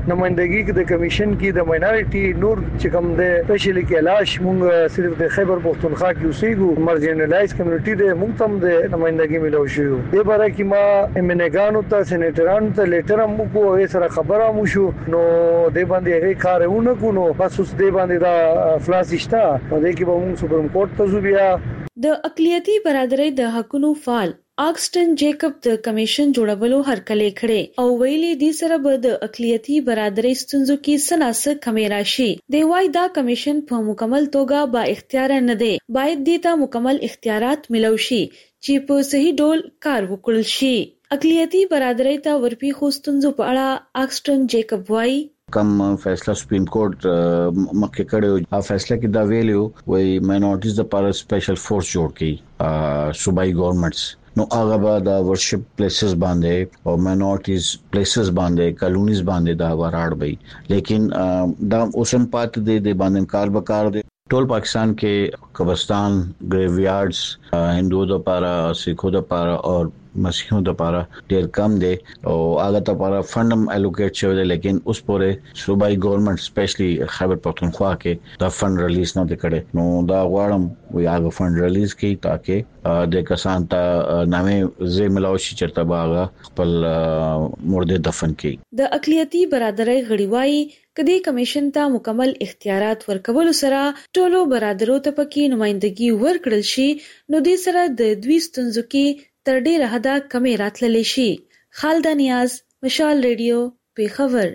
نمائندګي د کمیشن کې د ماینورټي نور چې کوم د سپیشلی کلاش مونږ صرف د خیبر پختونخوا کې اوسېګو مارجینلایز کمیونټي د مونږ تم د نمائندګي ملو شو د باره کې ما امنګانو ته سېنیټرانو ته لیټر هم کو او سره خبره مو شو نو د باندې هغه کارونه کو نو بس اوس د باندې دا فلاسشتا او د کې به موږ سپریم کورټ ته ځو بیا د اقلیتي برادرۍ د حقونو فعال اکسټن جیکب د کمیشن جوړولو هرکلې کړي او ویلي دي سره به د اقلیتي برادرۍ ستونزو کې سناسه کمی راشي د وای دا کمیشن په مکمل توګه با اختیار نه دی باید دیتا مکمل اختیارات ملو شي چې په صحیح ډول کار وکړل شي اقلیتي برادرۍ ته ورپی خو ستونزو په اړه اکسټن جیکب وای کم فیصله سپریم کورټ مکه کړو ا فیصله کې دا ویلو وای ماینورټیز د پاره سپیشل فورس جوړ کړي صوبایي ګورنمنټس نو هغه به د ورشپ پلیسز باندې او ماینورټیز پلیسز باندې کالونیز باندې دا وراړ وي لیکن دا اوسم پات دي د باندې کار به کار دي ټول پاکستان کې قبرستان ګریویارډز هندوو د پاره سکھو د پاره او مسیحیوں د پاره ډیر کم دي او هغه ته پاره فندم الوکیټ شوی دی لیکن اوس پورې صوبایي ګورنمنټ سپیشلی خیبر پختونخوا کې دا فند ریلیز نه کړي نو دا غواړم وي هغه فند ریلیز کړي تاکي د کسان ته نامې زی ملاوي چرته باغ خپل مرده دفن کړي د اقلیتي برادرۍ غړیوای کدی کمیشن ته مکمل اختیارات ورکول سره ټولو برادرو ته پکې نمائندګي ورکړل شي نو دې سره د دوی ستونزو کې تر ډیره حدا کمی راتللی شي خالد نیاز مشال ریډیو پیښور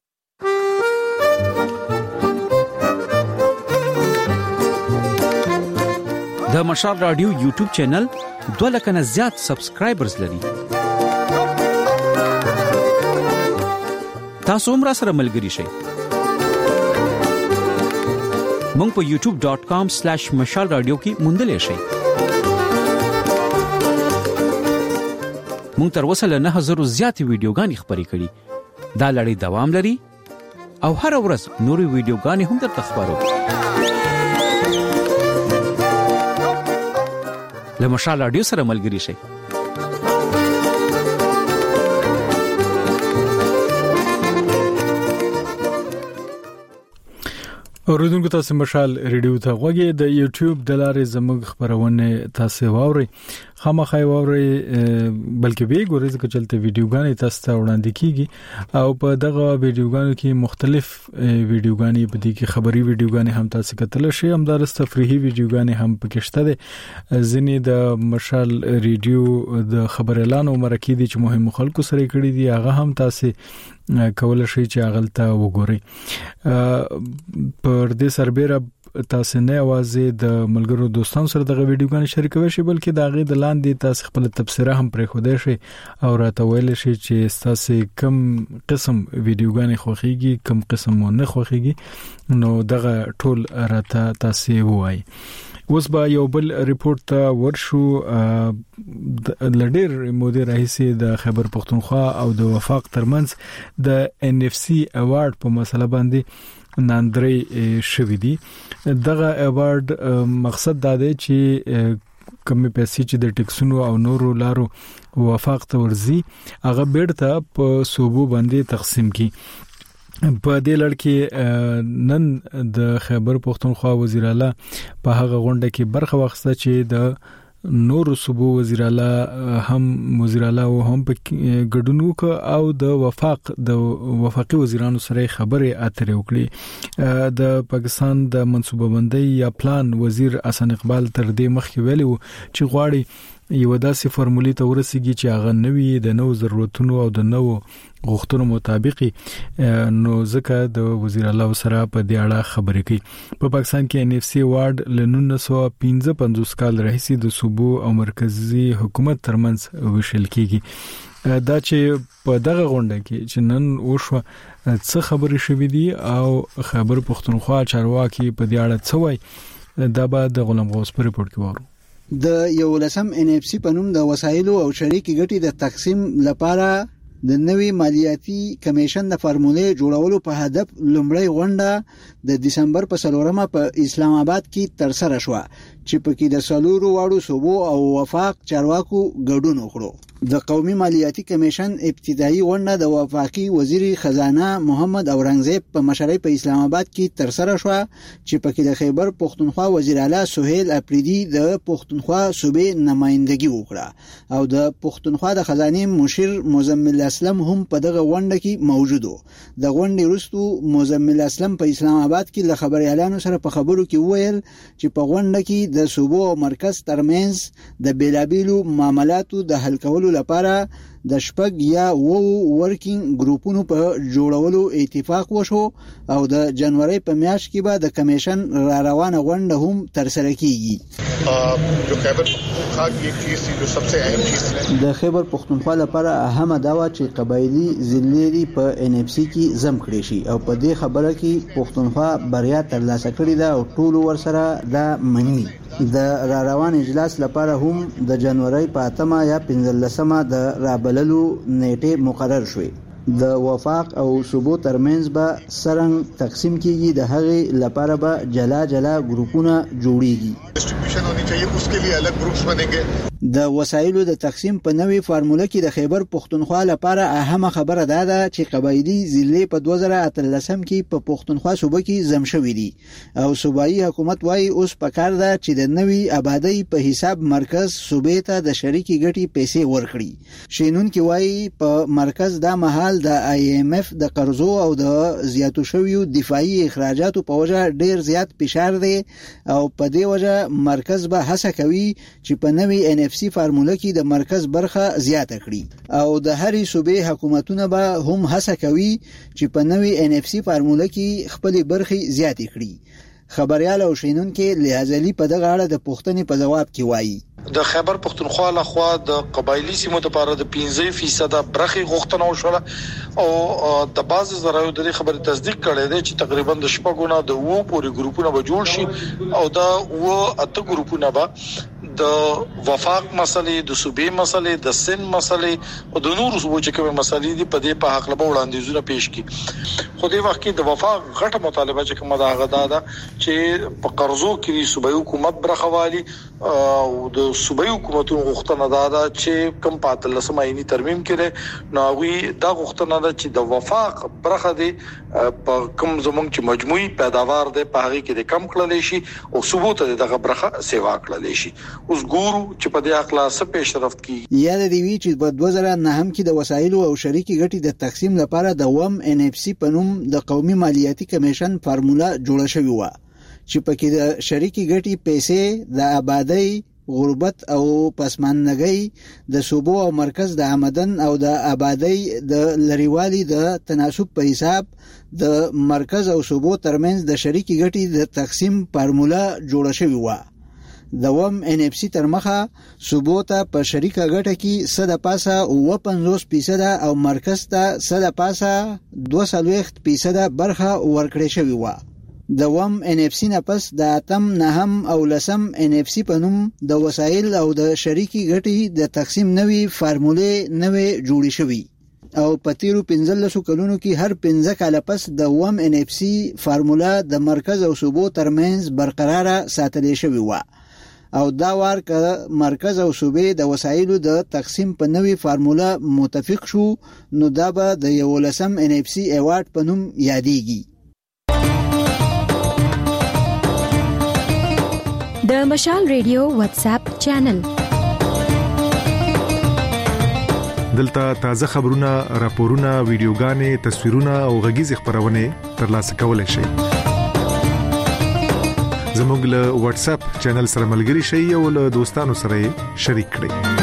د مشال رادیو یوټیوب چینل دوه لک نه زیات سبسکرایبرز لري تاسو هم را سره ملګري شئ مونږ په یوټیوب ډاٹ کام سلیش مشال رادیو کې موندلې شئ مونږ تر اوسه له نه هزار زیات ویډیوګانې خبرې کړې دا لړۍ دوام لري او هر ورځ نوري ویډیوګانې هم درته خبرو له مشال رادیو سره ملګري شئ اوریدونکو تاسو مشال ریډیو ته غوږی د یوټیوب د لارې زموږ خبرونه تاسو واوري خامخا واوري بلکې به ګورئ چې چلته ویډیوګانې تاسو ته وړاندې کیږي او په دغه ویډیوګانو کې مختلف ویډیوګانې په دې کې خبري ویډیوګانې هم تاسو کتل شي هم د تفریحي ویډیوګانې هم پکې شته دي ځینې د مشال ریډیو د خبر اعلان او مرکې دي چې مهم خلکو سره کړي دي هغه هم تاسو کول شي چې اغلته وګورئ پر دې سربېره تاسو نه اوازې د ملګرو دوستانو سره دغه ویډیوګان شریکوي شي بلکې دا غي د لاندې تاسو خپل تبصره هم پرې خوده شي او راته ویل شي چې تاسو کوم قسم ویډیوګان خوخيږي کوم قسم نه خوخيږي نو دغه ټول راته تاسو وایي اوس به یو بل ریپورت ته ورشو لډیر مودې راهیسي د خیبر پختونخوا او د وفاق ترمنځ د ان اف سي ایوارډ په مسله باندې ناندري شوې دي دغه ایوارډ مقصد دا دی چې کمی پیسې چې د ټیکسونو او نورو لارو وفاق ته ورزي هغه بیرته په صوبو باندې تقسیم کی په دې لړ کې نن د خیبر پختونخوا وزیر اعلی په هغه غونډه کې برخه واخیسته چې د نورو صوبو وزیر اعلی هم وزیر اعلی او هم په ګډون وکړ او د وفاق د وفاقي وزیرانو سره خبرې اترې وکړي د پاکستان د منصوبه بندۍ یا پلان وزیر حسن اقبال تر دې مخکې ویلي و چې غواړي یو داسې فارمولې ته ورسیږي چې هغه نوي د نو ضرورتونو او د نو غوښتنو مطابق نو ځکه د وزیر اعلی سره په دې اړه خبرې کوي په پاکستان کې ان اف سی وارډ ل نولس سوه پنځه پنځوس کال راهیسې د صوبو او مرکزی حکومت ترمنځ وشل کیږي دا چې په دغه غونډه کې چې نن وشو څه خبرې شوې دي او خبر پختونخوا چارواکي په دې اړه څه وایي دا به د غلام غوث په ریپورت کې وره د یو لسم ان اف سی په نوم د وسایلو او شریکي ګټې د تقسیم لپاره د نوي مالیاتي کمیشن د فارمولې جوړولو په هدف لومړی غونډه د دسمبر په څلورمه په اسلام آباد کې تر سره شو چې په کې د سلورو واړو صوبو او وفاق چارواکو ګډون وکړو د قومي مالیاتي کمیشن ابتدایي غونډه د وفاقي وزیر خزانه محمد اورنګزیب په مشرۍ په اسلام آباد کې تر سره شو چې پکې د خیبر پختونخوا وزیر اعلی سہیل اپریدي د پختونخوا صوبې نمائندګي وکړه او د پختونخوا د خزانه مشیر مزمل اسلم هم په دغه غونډه کې موجود و. د غونډې وروسته مزمل اسلم په اسلام آباد کې له خبريالانو سره په خبرو کې وویل چې په غونډه کې د صوبو او مرکز ترمنځ د بیلابیلو معاملاتو د حل کولو لپاره د شپږ یا وو ورکینګ ګروپونو په جوړولو اتفاق وشو او د جنوري په میاشت کې به د کمیشن را روانه غونډه هم تر سره کیږي. جو خیبر پختونخوا کی چیز جو सबसे اہم چیز د خیبر پختونخوا لپاره اهمه دا و چې قبایلی ضلعې په ان اف سی کې زم کړي شي او په دې خبره کې پختونخوا بریا ترلاسه کړې ده او ټول ورسره دا مني. د را روان اجلاس لپاره هم د جنوري په اتمه یا پنځلسمه د رابللو نیټه مقرر شوې. د وفاق او صوبو ترمنځ به سرنګ تقسیم کیږي، د هغې لپاره به جلا جلا ګروپونه جوړیږي. ډسټریبیوشن هونی چاهیے اس کے لیے الگ گروپس بنیں گے. د وسایلو د تقسیم په نوې فارموله کې د خیبر پختونخوا لپاره اهمه خبره ده ده چې قبایلی ضلع په دوه زره اتلسم کې په پختونخوا صوبه کې زم شوې دي او صوبایي حکومت وايي اوس پکار ده چې د نوې آبادی په حساب مرکز صوبې ته د شریکي ګټي پیسې ورکړي. شینون کې وايي په مرکز دا مهال د آی ایم اف د قرضو او د زیاتو شویو دفاعي اخراجاتو په وجه ډیر زیات فشار دی او په دې وجه مرکز به هڅه کوي چې په نوې ان اف سی فارموله کې د مرکز برخه زیاته کړي او د هرې صوبې حکومتونه به هم هڅه کوي چې په نوې ان اف سی فارموله کې خپل برخه زیاتې کړي. خبريال او شینونکو لیازلی په دغه اړه د پوښتنې په جواب کې وایي د خیبر پختونخوا لخوا د قبایلی سیمو لپاره د پنځه فیصد برخه غوښتنه وشوه او د بعض زرايو د خبرې تصدیق کړي دي چې تقریبا د شپږونه د وو پورې ګروپونه به جوړ شي او دا وو اته ګروپونه به د وفاق مسلې، د صوبې مسلې، د سن مسلې او د نورو صوبو چې کومه مسلې دي په دې په حق له وړاندیزونه پیش کړي. خو دې وخت کې د وفاق غټه مطالبه چې کومه دا غدا ده چې په قرضو کې صوبې حکومت برخوالي او د صوبې حکومتونو غوښتنه ده چې کم پاتلسم عیني ترمیم کړي نو وی دا غوښتنه ده چې د وفاق برخه دي په کم زمونږ چې مجموعي پیداوار ده په هغه کې د کم کړل شي او صوبو ته دغه برخه سیوا کړل شي. اوس ګورو چې په دې اخلاص څه پیشرفت کی. یا د دې وی چې په دوه زره نهم کې د وسایلو او شریکي ګټي د تقسیم لپاره د وم ان اف سی په نوم د قومي مالیاتي کمیشن فارموله جوړه شوې و چې پکې د شریکي ګټي پیسې د آبادی، غربت او پسماندګۍ، د صوبو او مرکز د آمدن او د آبادی د لریوالي د تناسب په حساب د مرکز او صوبو ترمنځ د شریکي ګټي د تقسیم فارموله جوړه شوې و. د وم ان اف سی تر مخه صوبو ته په شریکه ګټه کې صد پاسه او پنځوس فیصد او مرکز ته صد پاسه دوه سلويخت فیصد برخه ورکړې شوې و. د وم ان اف سی نه پس د اتم نهم او لسم ان اف سی په نوم د وسایل او د شریکي ګټي د تقسیم نوي فارموله نوي جوړې شوې او په تیرو پنځلسو کلونو کې هر پنځه کاله پس د وم ان اف سی فارموله د مرکز او صوبو ترمنځ برقرار ساتلې شوې و او دا وار ک مرکز او صوبې د وسایلو د تقسیم په نوي فارموله متفق شو نو دا به د یو لسم ان اف سی ایوارډ په نوم یادېږي. د مشال ریډیو واتس اپ چینل دلته تازه خبرونه، راپورونه، ویډیوګانې، تصویرونه او غږیز خبرونه ترلاسه کولای شئ. زموږ له واتس اپ چینل سره ملګري شئ او له دوستانو سره شریک کړئ.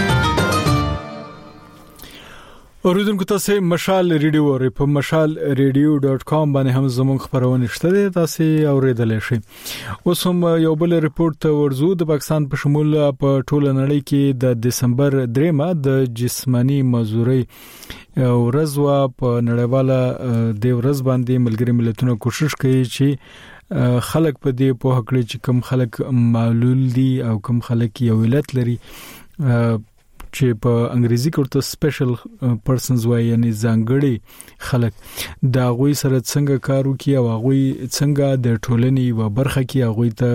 اوریدونکو تاسو مشال ریډیو او په مشال ریډیو ډاٹ کام باندې هم زموږ خبرونه شته تاسو اوریدلای شئ. اوس هم یو بل ریپورت ورزو د پاکستان په شمول په ټوله نړۍ کې د دسمبر دریمه د جسمانی مزدوري ورځ وا په نړیواله د ورځ باندې ملګری ملتونو کوشش کوي چې خلک په دې په حق لري چې کم خلک معلول دي او کم خلک یو علت لري چې په انګریزي کې ورته سپیشل پرسنز وایي یعنی ځانګړي خلک دا غوي سره څنګه کار وکي او غوي څنګه د ټولنې و برخه کې غوي ته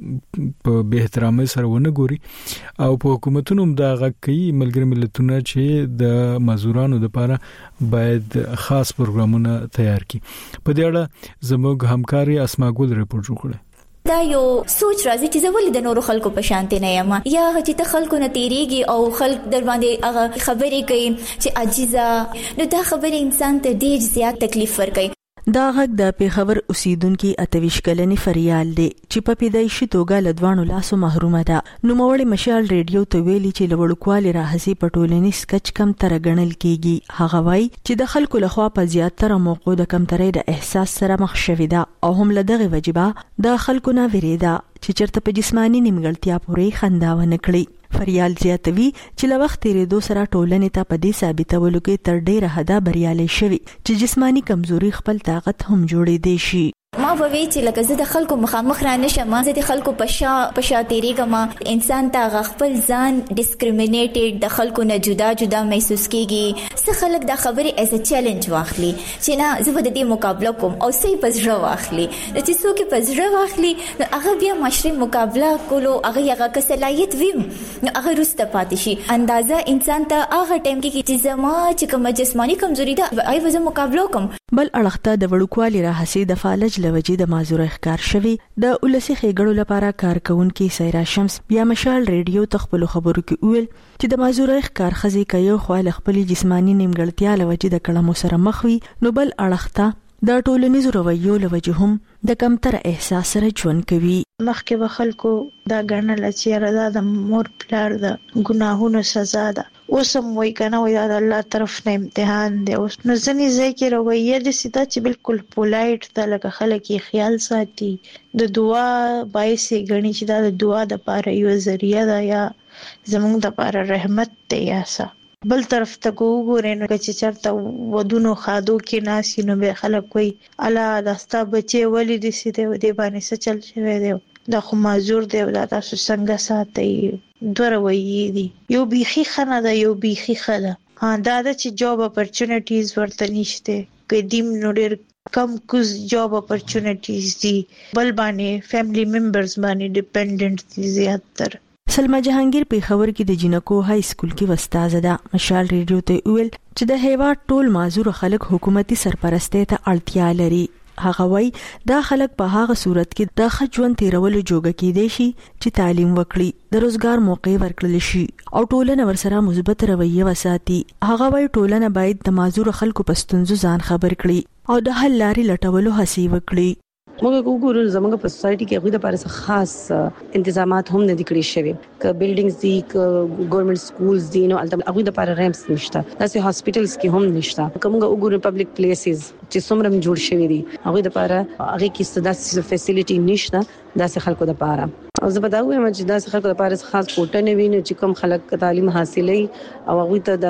په به احترامي سره ونه ګوري او په حکومتونو هم دا غکي ملګری ملتونه چې د مزدورانو لپاره باید خاص پروګرامونه تیار کړي. په دې اړه زموږ همکاري اسماء ګل ریپورت وکړه. دا یو سوچ راځي چې زه ولې د نورو خلکو په شانتي نه یم یا چې ته خلکو نه تیریږي او خلک در باندې هغه خبرې کوي چې عجیزه، نو دا خبرې انسان ته ډېر زیات تکلیف ورکوي. دا غږ د پیښور اوسیدونکو اتویش کلنی فریال دی چې په پیدایشي توګه لدوانو لاسو محرومه ده. نو موري مشال ریډیو ته ویلي چې لوړکوالي راهسي په ټولنیز کچ کم تر غنل کیږي. هغه وای چې د خلکو لخوا په زیاتره موقعو د کمترۍ د احساس سره مخ شوي ده او هم لدغه وجبه د خلکو نه وریده چې چرته په جسمانی نیمګړتیا پورې خنداونه کړي. فریال زیاتوي چې له وخت تیریدو سره ټولنې ته په دې ثابتولو کې تر ډیره حده بریالي شوي چې جسمانی کمزوري خپل طاقت هم جوړېدی شي. ما ووی چې لکه زه د خلکو مخامخ را نشم، زه د خلکو په شا په شا تیریږم، انسان ته خپل ځان ډیسکریمینیټډ د خلکو نه جدا جدا محسوس کیږي. څه خلک دا خبرې ایز ا چیلنج واخلي چې نه زه به د دې مقابله کوم او سې په زړه واخلي. د چې څوک په زړه واخلي نو هغه بیا معاشري مقابله کولو هغه هغه کسلایت ویم نو هغه رسته پاتې شي. اندازه انسان ته هغه ټایم کې چې زما چې کوم جسمانی کمزوري ده آی وزه مقابله کوم. بل اړخته د وړوکوالي راهسي د فالج لوجې د مازور ښکار شوی د ولسی خېګړو لپاره کارکونکو سیرا شمس بیا مشال ریډیو تخپل خبرو کې ویل چې د مازور ښکار خزي کوي خو له خپل جسمانی نیمګړتیا لوجې د کلمو سره مخوي. نو بل اړخته د ټولنیزو رویو لوجې هم د کمتر احساس سره ژوند کوي. مخکې به خلکو دا ګڼل چې رضا د مور پلار د ګناهونو سزا ده، اوس هم وایي کنه وایي د الله طرف نه امتحان دی. اوس نو ځینې ځای کې رویه داسې ده چې بالکل پولایټ ده، لکه خلک یې خیال ساتي، د دعا باعث یې ګڼي چې دا د دعا دپاره یوه ذریعه ده یا زموږ دپاره رحمت دی یا څه. بل طرف ته کو وګورئ نو چې چېرته ودونو خادو کې ناست نو بیا خلک وایي الله دا ستا بچی ولې داسې دی، دې باندې څه چل شوی دی، دا خو معذور دی، دا تاسو څنګه ساتئ. دوه رویې دي، یو بیخي ښه نه ده یو بیخي ښه ده. ها دا ده چې جاب اپرچونټیز ورته نشته، قدیم نو ډېر کم کوز جاب اپرچونټیز دي، بل باندې فیملی ممبرز باندې ډیپندنٹ دي زیاتره. سلمہ جهانگیر پیښور کې د جنکو های سکول کې استاد ده. مشال ریډیو ته ویل چې د هیواد ټول معذور خلک حکومتي سرپرستی ته اړتیا لري. هغه وای دا خلک په هغه صورت کې د خجون تیرولو جوګه کېدې شي چې تعلیم وکړي، د روزګار موقع ورکړل شي او ټولنه ورسره مثبت رویه وساتي. هغه وای ټولنه باید د معذور خلکو په ستونزو ځان خبر کړي او د حل لارې لټولو هڅې وکړي. موږ وګورو زموږ په سوسايټي کې هغه د لپاره خاص تنظیمات هم نه دي کړی شوی، ک بلډینګز دي، ک ګورنمنت سکولز دي، نو البته هغه د لپاره ریمپس نشته، داسې هاسپټلز کې هم نشته. کومه وګورو پبلک پلیسز چې څومره جوړ شوی دي هغه د لپاره هغه کې ستاسو فیسیلیټي نشته داسې خلکو د لپاره. او زه به دا وایم چې داسې خلکو لپاره خاص کوټه نه ویني چې کوم خلک تعلیم حاصلې او هغه ته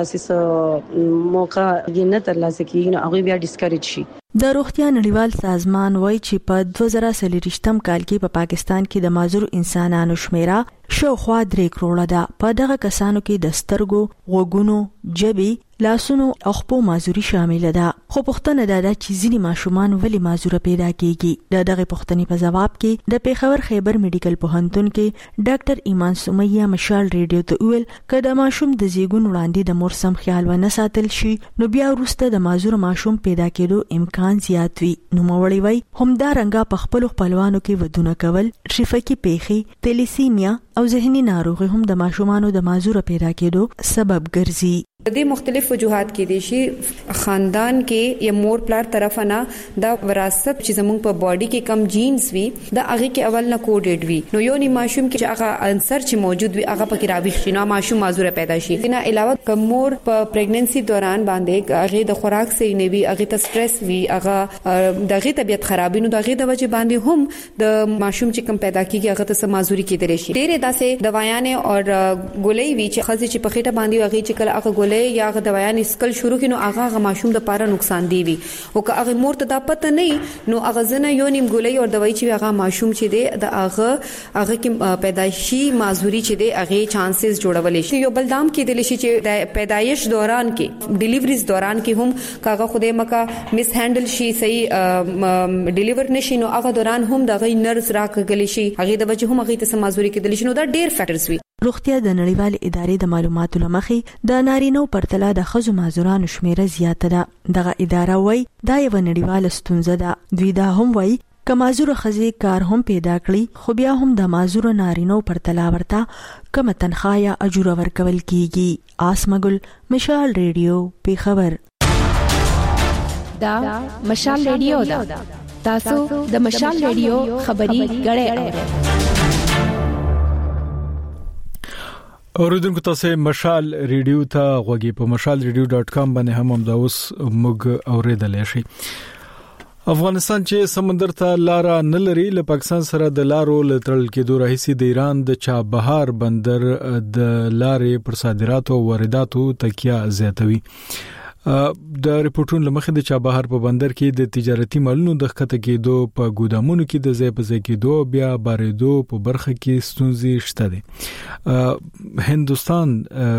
داسې موقع یې نه ترلاسه کیږي نو هغه بیا ډیسکریج شي. د روغتیا نړیوال سازمان وایي چې په دوه زره څلوېښتم کال کې په پاکستان کې د معذور انسانانو شمیره شاوخوا درې کروڑه ده. په دغه کسانو کې د سترګو، غوږونو، جبې، لاسونو او خپو معذوري شامل ده. خو پوښتنه ده چې ځینې ماشومان ولې معذوره پیدا کیږي. د دغه پوښتنې په جواب کې د پیښور خیبر میډیکل پوهنتون کې ډاکټر ایمان سمیه مشال ریډیو ته ویل چې د ماشوم د زیږون وړاندې د مور سم خیال ونه ساتل شي نو بیا وروسته د معذور ماشوم پیدا کېدو امکان زیات وي. نو موري وای همدا رنګه په خپل خپلوانو کې ودونه کول، شفقي پیخي، تلیسیمیا او ذهني ناروغي هم د ماشومانو د معذور پیدا کېدو سبب ګرځي. د دې مختلف وجوهات کې دي چې خاندان کې یا مور پلار طرف نه دا وراثت چې زموږ په باډي کې کم جینز وي دا هغه کې اول نه کوډډ وي نو یو نی ماشوم کې چې هغه عنصر چې موجود وي هغه پکې راوي شي نو ماشوم معذور پیدا شي. نه علاوه کوم مور په پریګننسي دوران باندې هغه د خوراک سي نه وي، هغه ته سټرس وي، هغه دغه طبيعت خرابې نو دغه د وجه باندې هم د ماشوم چې کم پیدا کیږي هغه ته معذوري کېدلی شي. ډېر داسې دوايانې او ګولۍ وي چې خاصه چې په خېټه باندې هغه چې کله هغه ګولې یا غ دوايان اسکل شروع کینو هغه غ ماشوم د پاره نقصان دی وي او که هغه مور ته دا پته نه نو هغه زنه یو نیم ګولې او دوايي چې هغه ماشوم چې دی د هغه هغه کې پیدایشي معذوري چې دی هغه چانسز جوړول شي یو بلدام کې د لشي چې د پیدایش دوران کې ډیلیوریز دوران کې هم کاغه خوده مکا مس هندل شي صحیح ډیلیور نشي نو هغه دوران هم د غي نرس راکګل شي هغه د وجه هم هغه ته سمازوري کې د لشي نو دا ډیر فیکټرز وي. روغتیا د نړیوال ادارې د معلوماتو لمخې د نارینو پرتله د ښځو معذورانو شمیره زیاته ده. دغه اداره وایي دا یو نړیواله ستونزه ده. دوی دا هم وایي که معذور ښځې کار هم پیدا کړي خو بیا هم د معذور نارینو پرتله ورته کم تنخواه یا اجوره ورکول کیږي. آسمګل، مشال ریډیو، پیښور. دا مشال ریډیو ده. تاسو د مشال ریډیو خبري غړې اورئ. اوریدونکو تاسو مشال ریډیو ته غوږی په مشال ریډیو ډاٹ کام باندې هم هم دا اوس موږ اوریدلای شئ. افغانستان چې سمندر ته لار نه لري له پاکستان سره د لارو لټړل کېدو راهیسي د ایران د چابهار بندر د لارې پر صادراتو او وارداتو تکیه زیاتوي. د ریپورتونو لمخې د چابهار په بندر کې د تجارتي مالونو د ښکته کېدو په ګودامونو کې د ځای په ځای کېدو بیا باریدو په برخه کې ستونزې شته دي. هندستان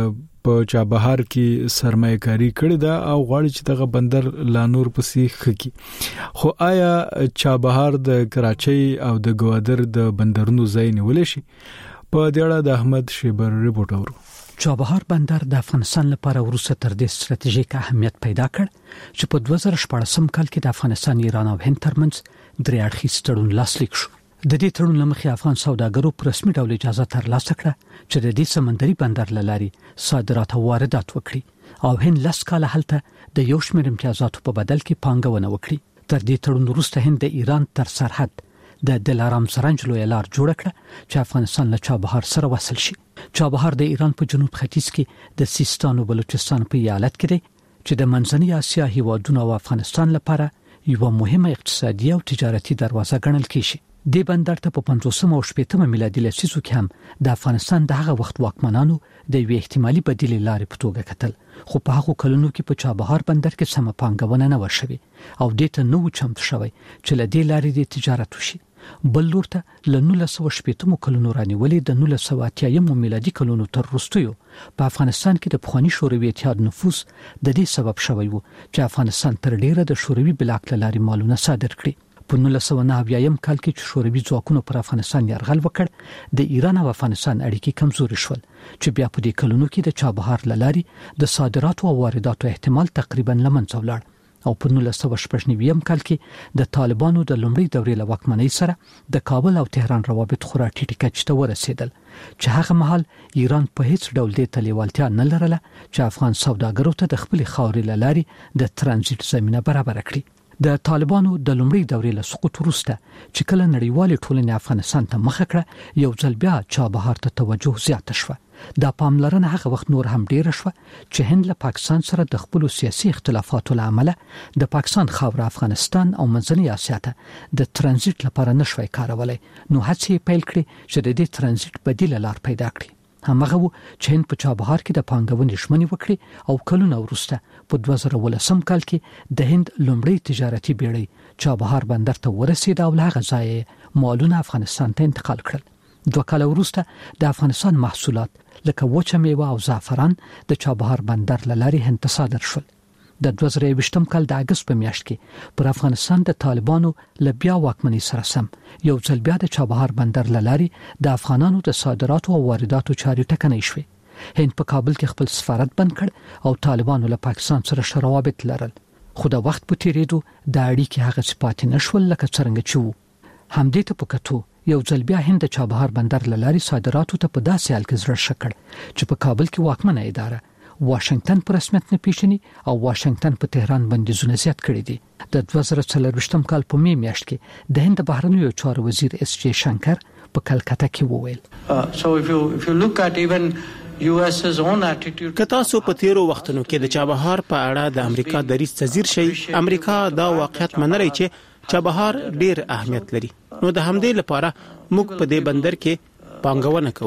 په چابهار کې سرمایه‌کاري کړې ده او غواړي چې دغه بندر لا نور پسې خکې. خو آیا چابهار د کراچۍ او د ګوادر د بندرونو ځای نیول شي؟ په دې اړه د احمد شیبر ریپورت اورو. چابهار بندر د افغانستان لپاره وروسته تر دې ستراتیژیک اهمیت پیدا کړ چې په دوه زره شپږم کال کې د افغانستان، ایران او هند ترمنځ درې اړخیز تړون لاسلیک شو. د دې تړون لمخې افغان سوداګرو په رسمي ډول اجازه ترلاسه کړه چې د دې سمندري بندر لاري صادرات او واردات وکړي او هند لس کاله هلته د یو شمېر امتیازاتو په بدل کې پانګونه وکړي. تر دې تړون وروسته هند د ایران تر سرحد د دلارام سرنج لوی لار جوړ کړه چې افغانستان له چابهار سره وصل شي. چابهار د ایران په جنوب ختیځ کې د سیستان او بلوچستان په ایالت کې دی چې د منځنۍ اسیا هیوادونو او افغانستان لپاره یو مهمه اقتصادي او تجارتي دروازه ګڼل کیږي. د بندر ته په پنځوسمه او شپږمه میلادي لسیزو کې هم د افغانستان دغه وخت واکمنانو د یو احتمالي بدیل لارې په توګه کتل، خو په هغه کلونو کې په چابهار بندر کې سم پانګونه نه ورشوي او د ته نو چمت شوی چې له دې لارې د تجارت وشي. بل لور ته له نولس سوه شپږم کلونو رانیولې د نولس سوه اتیا میلادي کلونو تر وروستیو په افغانستان کې د پخوانی شوروي اتحاد نفوذ د دې سبب شوی و چې افغانستان تر ډیره د شوروي بلاک لارې مالونه صادر کړي. په نولس سوه نهه اویایم کال کې چې شوروي ځواکونو پر افغانستان یرغل وکړ د ایران او افغانستان اړیکې کمزوري شول چې بیا په دې کلونو کې د چابهار لارې د صادراتو او وارداتو احتمال تقریبا له منځه ولاړ او په نولس سوه شپږ نوي کال کې د طالبانو د لومړۍ دورې له واکمنۍ سره د کابل او تهران روابط خورا ټیټ کچ ته ورسېدل چې هغه مهال ایران په هیڅ ډول د تلیوالتیا نه لرله چې افغان سوداګرو ته د خپل خاورې لارې د ترانزیت زمينه برابر کړي. د طالبانو د لومړۍ دورې له سقوط وروسته چې کله نړیوال ټولنې افغانستان ته مخه کړه یو ځل بیا چابهار ته توجه زیاته شوه. دا پاملرنه هغه وخت نور هم ډیره شوه چې هند له پاکستان سره د خپل سیاسي اختلافاتو له امله د پاکستان خاور افغانستان او منځنۍ اسیا ته د ترانزیت لپاره نشوي کارولای، نو هڅې پیل کړې چې د دې ترانزیت بدیل لار پیدا کړي. همغه و چې هند په چابهار کې د پانګونې ژمنې وکړي او کلونه وروسته په دوه زره ولسم کال کې د هند لومړی تجارتي بیړۍ چابهار بندر ته ورسېد او له هغه ځایه مالونه افغانستان ته انتقال کړل. دوه کال وروسته د افغانستان محصولات لکه وچه میوه او زعفران د چابهار بندر لارې هند ته صادر شول. د دوه زره یوویشتم کال د اگست په میاشت کې پر افغانستان د طالبانو له بیا واکمنۍ سره سم یو ځل بیا د چابهار بندر لارې د افغانانو د صادراتو او وارداتو چارې ټکنۍ شوې. هند په کابل کې خپل سفارت بند کړ او طالبانو له پاکستان سره ښه روابط لرل، خو د وخت په تیریدو د اړیکې هغه صفات نشول لکه څنګه چې وو. همدې ته په کتو یو ځل بیا هند د چابهار بندر لارې صادراتو ته په داسې حال کې زړه ښه کړ چې په کابل کې واکمنه اداره واشنگټن په رسمیت نه پیژني او واشنگټن په تهران بندیزونه زیات کړي دي. د دوه زره څلرویشتم کال په می میاشت کې د هند بهرنیو چارو وزیر اس جے شنکر په کلکته کې وویل so if you if you look at even U S's own attitude که تاسو په تیرو وختونو کې د چابهار په اړه د امریکا دریځ تذیر شي، امریکا دا واقعیت منلای چې چابهار ډیر اهمیت لري، نو د همدې لپاره موږ په دې بندر کې پانګونه کوو.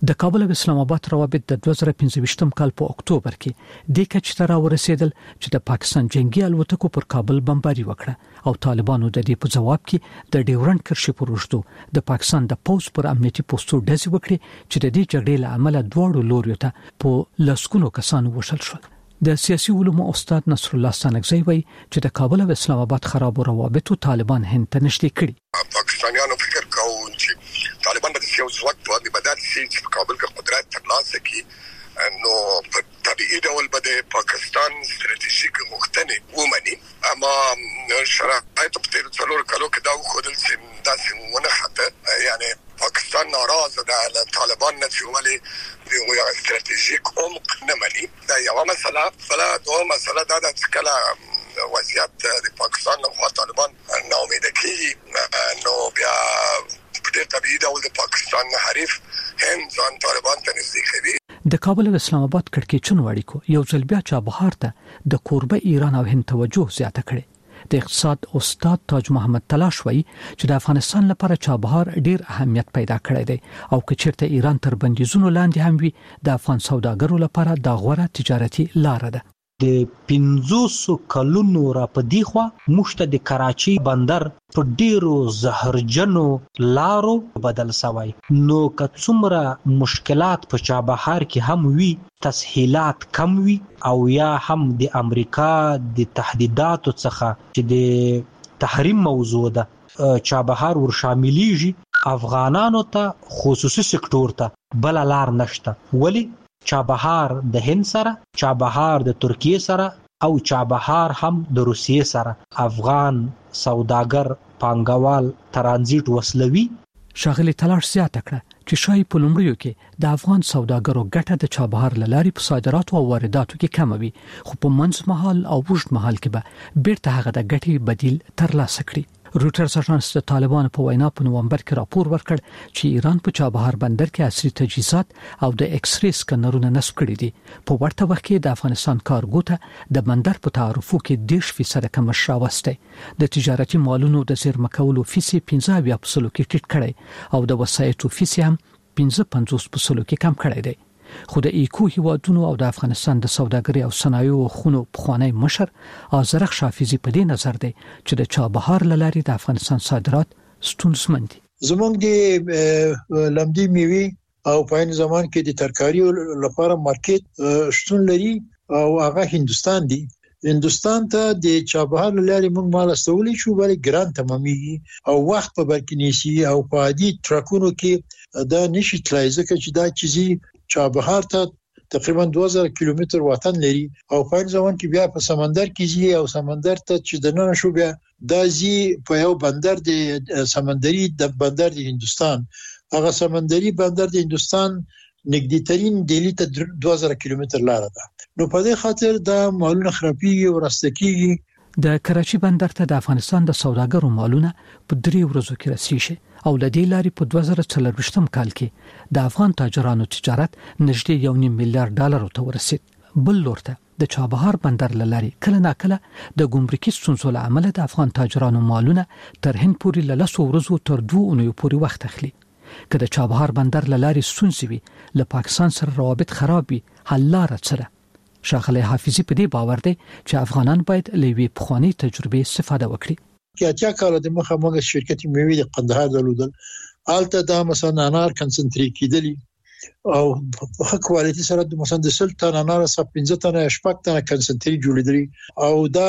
د کابل او اسلام آباد روابط د دوه زره پنځه کال په اکتوبر کې د کچ تر ورسېدل چې د پاکستان جنگي الوتکو پر کابل بمباري وکړه او طالبانو د دې په جواب کې د ډیورنډ کرښې پر وشتو د پاکستان د پوز پر امنیتي پوسټو ډزې وکړي چې د دې جګړې له امله دواړو لوريو ته په لسکونو کسانو وشل شول. د سیاسي علومو استاد نصر الله سانګزی وایي چې د کابل او اسلام آباد خراب روابطو طالبان هند ته نشټي کړي. پاکستانیانو فکر کاوه چې طالبان به د سیاسي ځواک په بدل شي چې په کابل کې قدرت ترلاسه کړي، نو په طبيعي ډول به د پاکستان ستراتیژیک غوښتنې ومني. اما شرایط په تیر څلور کالو کې دا وښودل چې داسې ونه خطه، یعنی پاکستان ناراضه ده له طالبان نه چې ولې یو ستراتیژیک عمق نه مني. دا یو مسله. بل دوه مسله دا د څکلا وضعیت د پاکستان له خوا طالبان ناامید کیږي، نو بیا په طبيعي ډول د پاکستان حریف هند ځان طالبان ته نږدې کوي. د کابل او اسلام آباد کړکېچن اړیکو یو ځل بیا چابهار ته د کوربه ایران او هند توجه زیاته کړي. د اقتصاد استاد تاج محمد تلاش وایي چې د افغانستان لپاره چابهار ډیر اهمیت پیدا کړی دی او که چیرته ایران تر بندیزونو لاندې هم وي د افغان سوداګرو لپاره د غوړه تجارتي لار ده. د پنځوس کلونو را پدې خوا مشته د کراچي بندر په ډیرو زهرجنو لارو بدل شوی، نو که څومره مشکلات په چابهار کې هم وي، تسهیلات کم وي او یا هم د امریکا د تهدیداتو څخه چې د تحریم موضوع ده چابهار ور شاملېږي، افغانانو ته خصوصي سکتور ته بل لار نشته. ولی چابهار د هند سره، چابهار د ترکیه سره او چابهار هم د روسیې سره افغان سوداګر پانګوال ترانزیت وسلوي. شاغلی تلاش زیاته کړه چې شای په لومړیو کې د افغان سوداګرو ګټه د چابهار لاري په صادراتو او وارداتو کې کم وي، خو په منځ مهال او وښت مهال کې به بیرته هغه د ګټې بدیل ترلاسه کړي. روټرز اژانس د طالبانو په وینا په نومبر کې راپور ورکړ چې ایران په چابهار بندر کې عصري تجهیزات او د ایکس ری سکنرونه نصب کړي دي. په ورته وخت کې د افغانستان کارګو ته د بندر په تعرفو کې دیش فیصد کمښت راوسته. د تجارتي مالونو د زیرمه کولو فیصد پنځه اویا په سلو کې ټیټ کړي او د وسایتو فیصد هم پنځه پنځوس په سلو کې کم کړي دي. خو د ایکو هیوادونو او د افغانستان د سوداګرۍ او صنایعو خونو پخوانی مشر آذرخ شافیزی په دې نظر دی چې د چابهار لاري د افغانستان صادرات ستونزمن دي. زمونږ د لمدی میوي او په این زمان کې د ترکاری لپاره مارکیټ شتون لري او هغه هندستان دی. هندستان ته د چابهار لاري موږ مال استولې شو، بلې ګران تمامي او وخت په برکینیسي او په عادي ټرکونو کې دا نشي تلای، ځکه چې دا چیزي چابهار ته تقریبا دوه زره کیلومتر وطن لري او په این زمان کې بیا په سمندر کې ځي او سمندر ته چې د نن شو بیا د زی په یو بندر د سمندري د بندر د هندستان، هغه سمندري بندر د هندستان نږدې ترين دلی ته دوه زره کیلومتر لار ده. نو په دې خاطر دا مالونه خرابيږي او راستکیږي. د کراچي بندر ته د افغانستان د سوداګرو مالونه په درې ورځو کې رسیږي او د دې لارې په دوه زره څلور کال کې د افغان تاجرانو تجارت نږدې یو نیم میلیارډ ډالر ته ورسید. بل لورته د چابهار بندر لاري کله ناکله د ګمرکي ستونزو له امله د افغان تاجرانو مالونه تر هند پورې له لسو ورځو تر دوه اونیو پورې وخت اخلي. که د چابهار بندر لاري ستونزې وي، له پاکستان سره روابط خراب وي، حل لاره څه؟ شاغلی حافظی په دې باور دی چې افغانان باید له وی پخوانی تجربه استفاده وکړي. کې اتیا کال د مخه موږ شرکت میوي د قندهار درلودل، آلته دا مثلا انار کنسنټریټ کیدلی او په ښه کوالټي سره د مثلا د سل تن انار څخه پنځه تن شپږ تن کنسنټریټ جوړیدلی او دا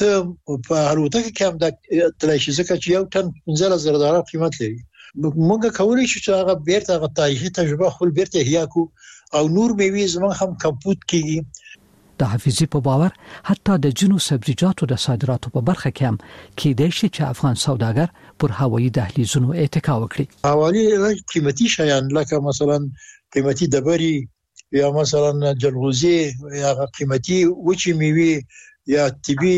ته په الوتکه کې هم د تلاشي ځکه چې یو تن پنځه زره ډالر قیمت لري. موږ کولای شو چې هغه بیرته هغه تاریخي تجربه خپل بیرته احیا کو او نور میوي زموږ هم کمپوت کیږي. د حافظي په باور حتی د جنو سبزیجاتو د صادراتو په برخه کې هم کېدای شي چې افغان سوداګر پر هوایي دهلیزونو اتکا وکړي. حوالی قیمتي شیان لکه مثلا قیمتي دبري یا مثلا جلغوزي یا قیمتي وچی میوي یا طبي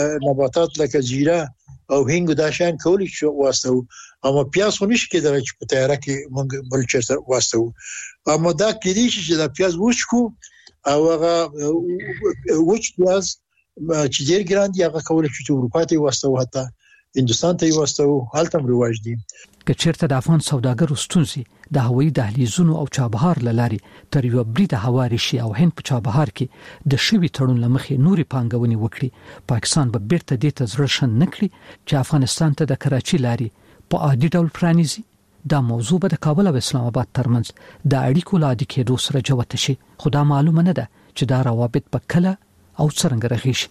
نباتات لکه زیره او هنګ دا شان کولی شو واسطو، اما پیاز خو نشي کېدای چې په تیاره کې موږ بل چیرته واسطو. اما دا کېدای شي چې دا پیاز وښکو او هغه وچ پیاز چې ډیر ګران دی هغه کولای شي چې اروپا ته واسطو، حتی هندستان ته وستو حالت هم رواج دي. کچیرته د افغان سوداګرو ستونزې د هوایي دهلیزونو او چابهار لاري تر یو برید هواري شي او هند په چابهار کې د شوی تړون لمخې نوري پانګونې وکړي، پاکستان به بیرته دې ته زړه شن نکړي چې افغانستان ته د کراچي لاري په عادي ډول پرانیزي. دا موضوع به د کابل او اسلام آباد ترمنځ د اړیکو لادي کېدو سره جوته شي، خو دا معلومه نه ده چې دا روابط په کله او څنګه رغیږي.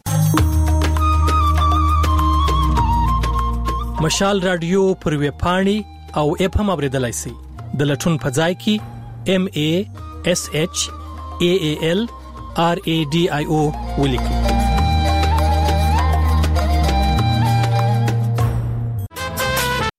مشال رادیو پر ویب پاڼې او اپ هم اوریدلای شئ. د لټون په ځای کې ام ای اس ایچ ای ای ال آر ای ډي آی او ولیکئ.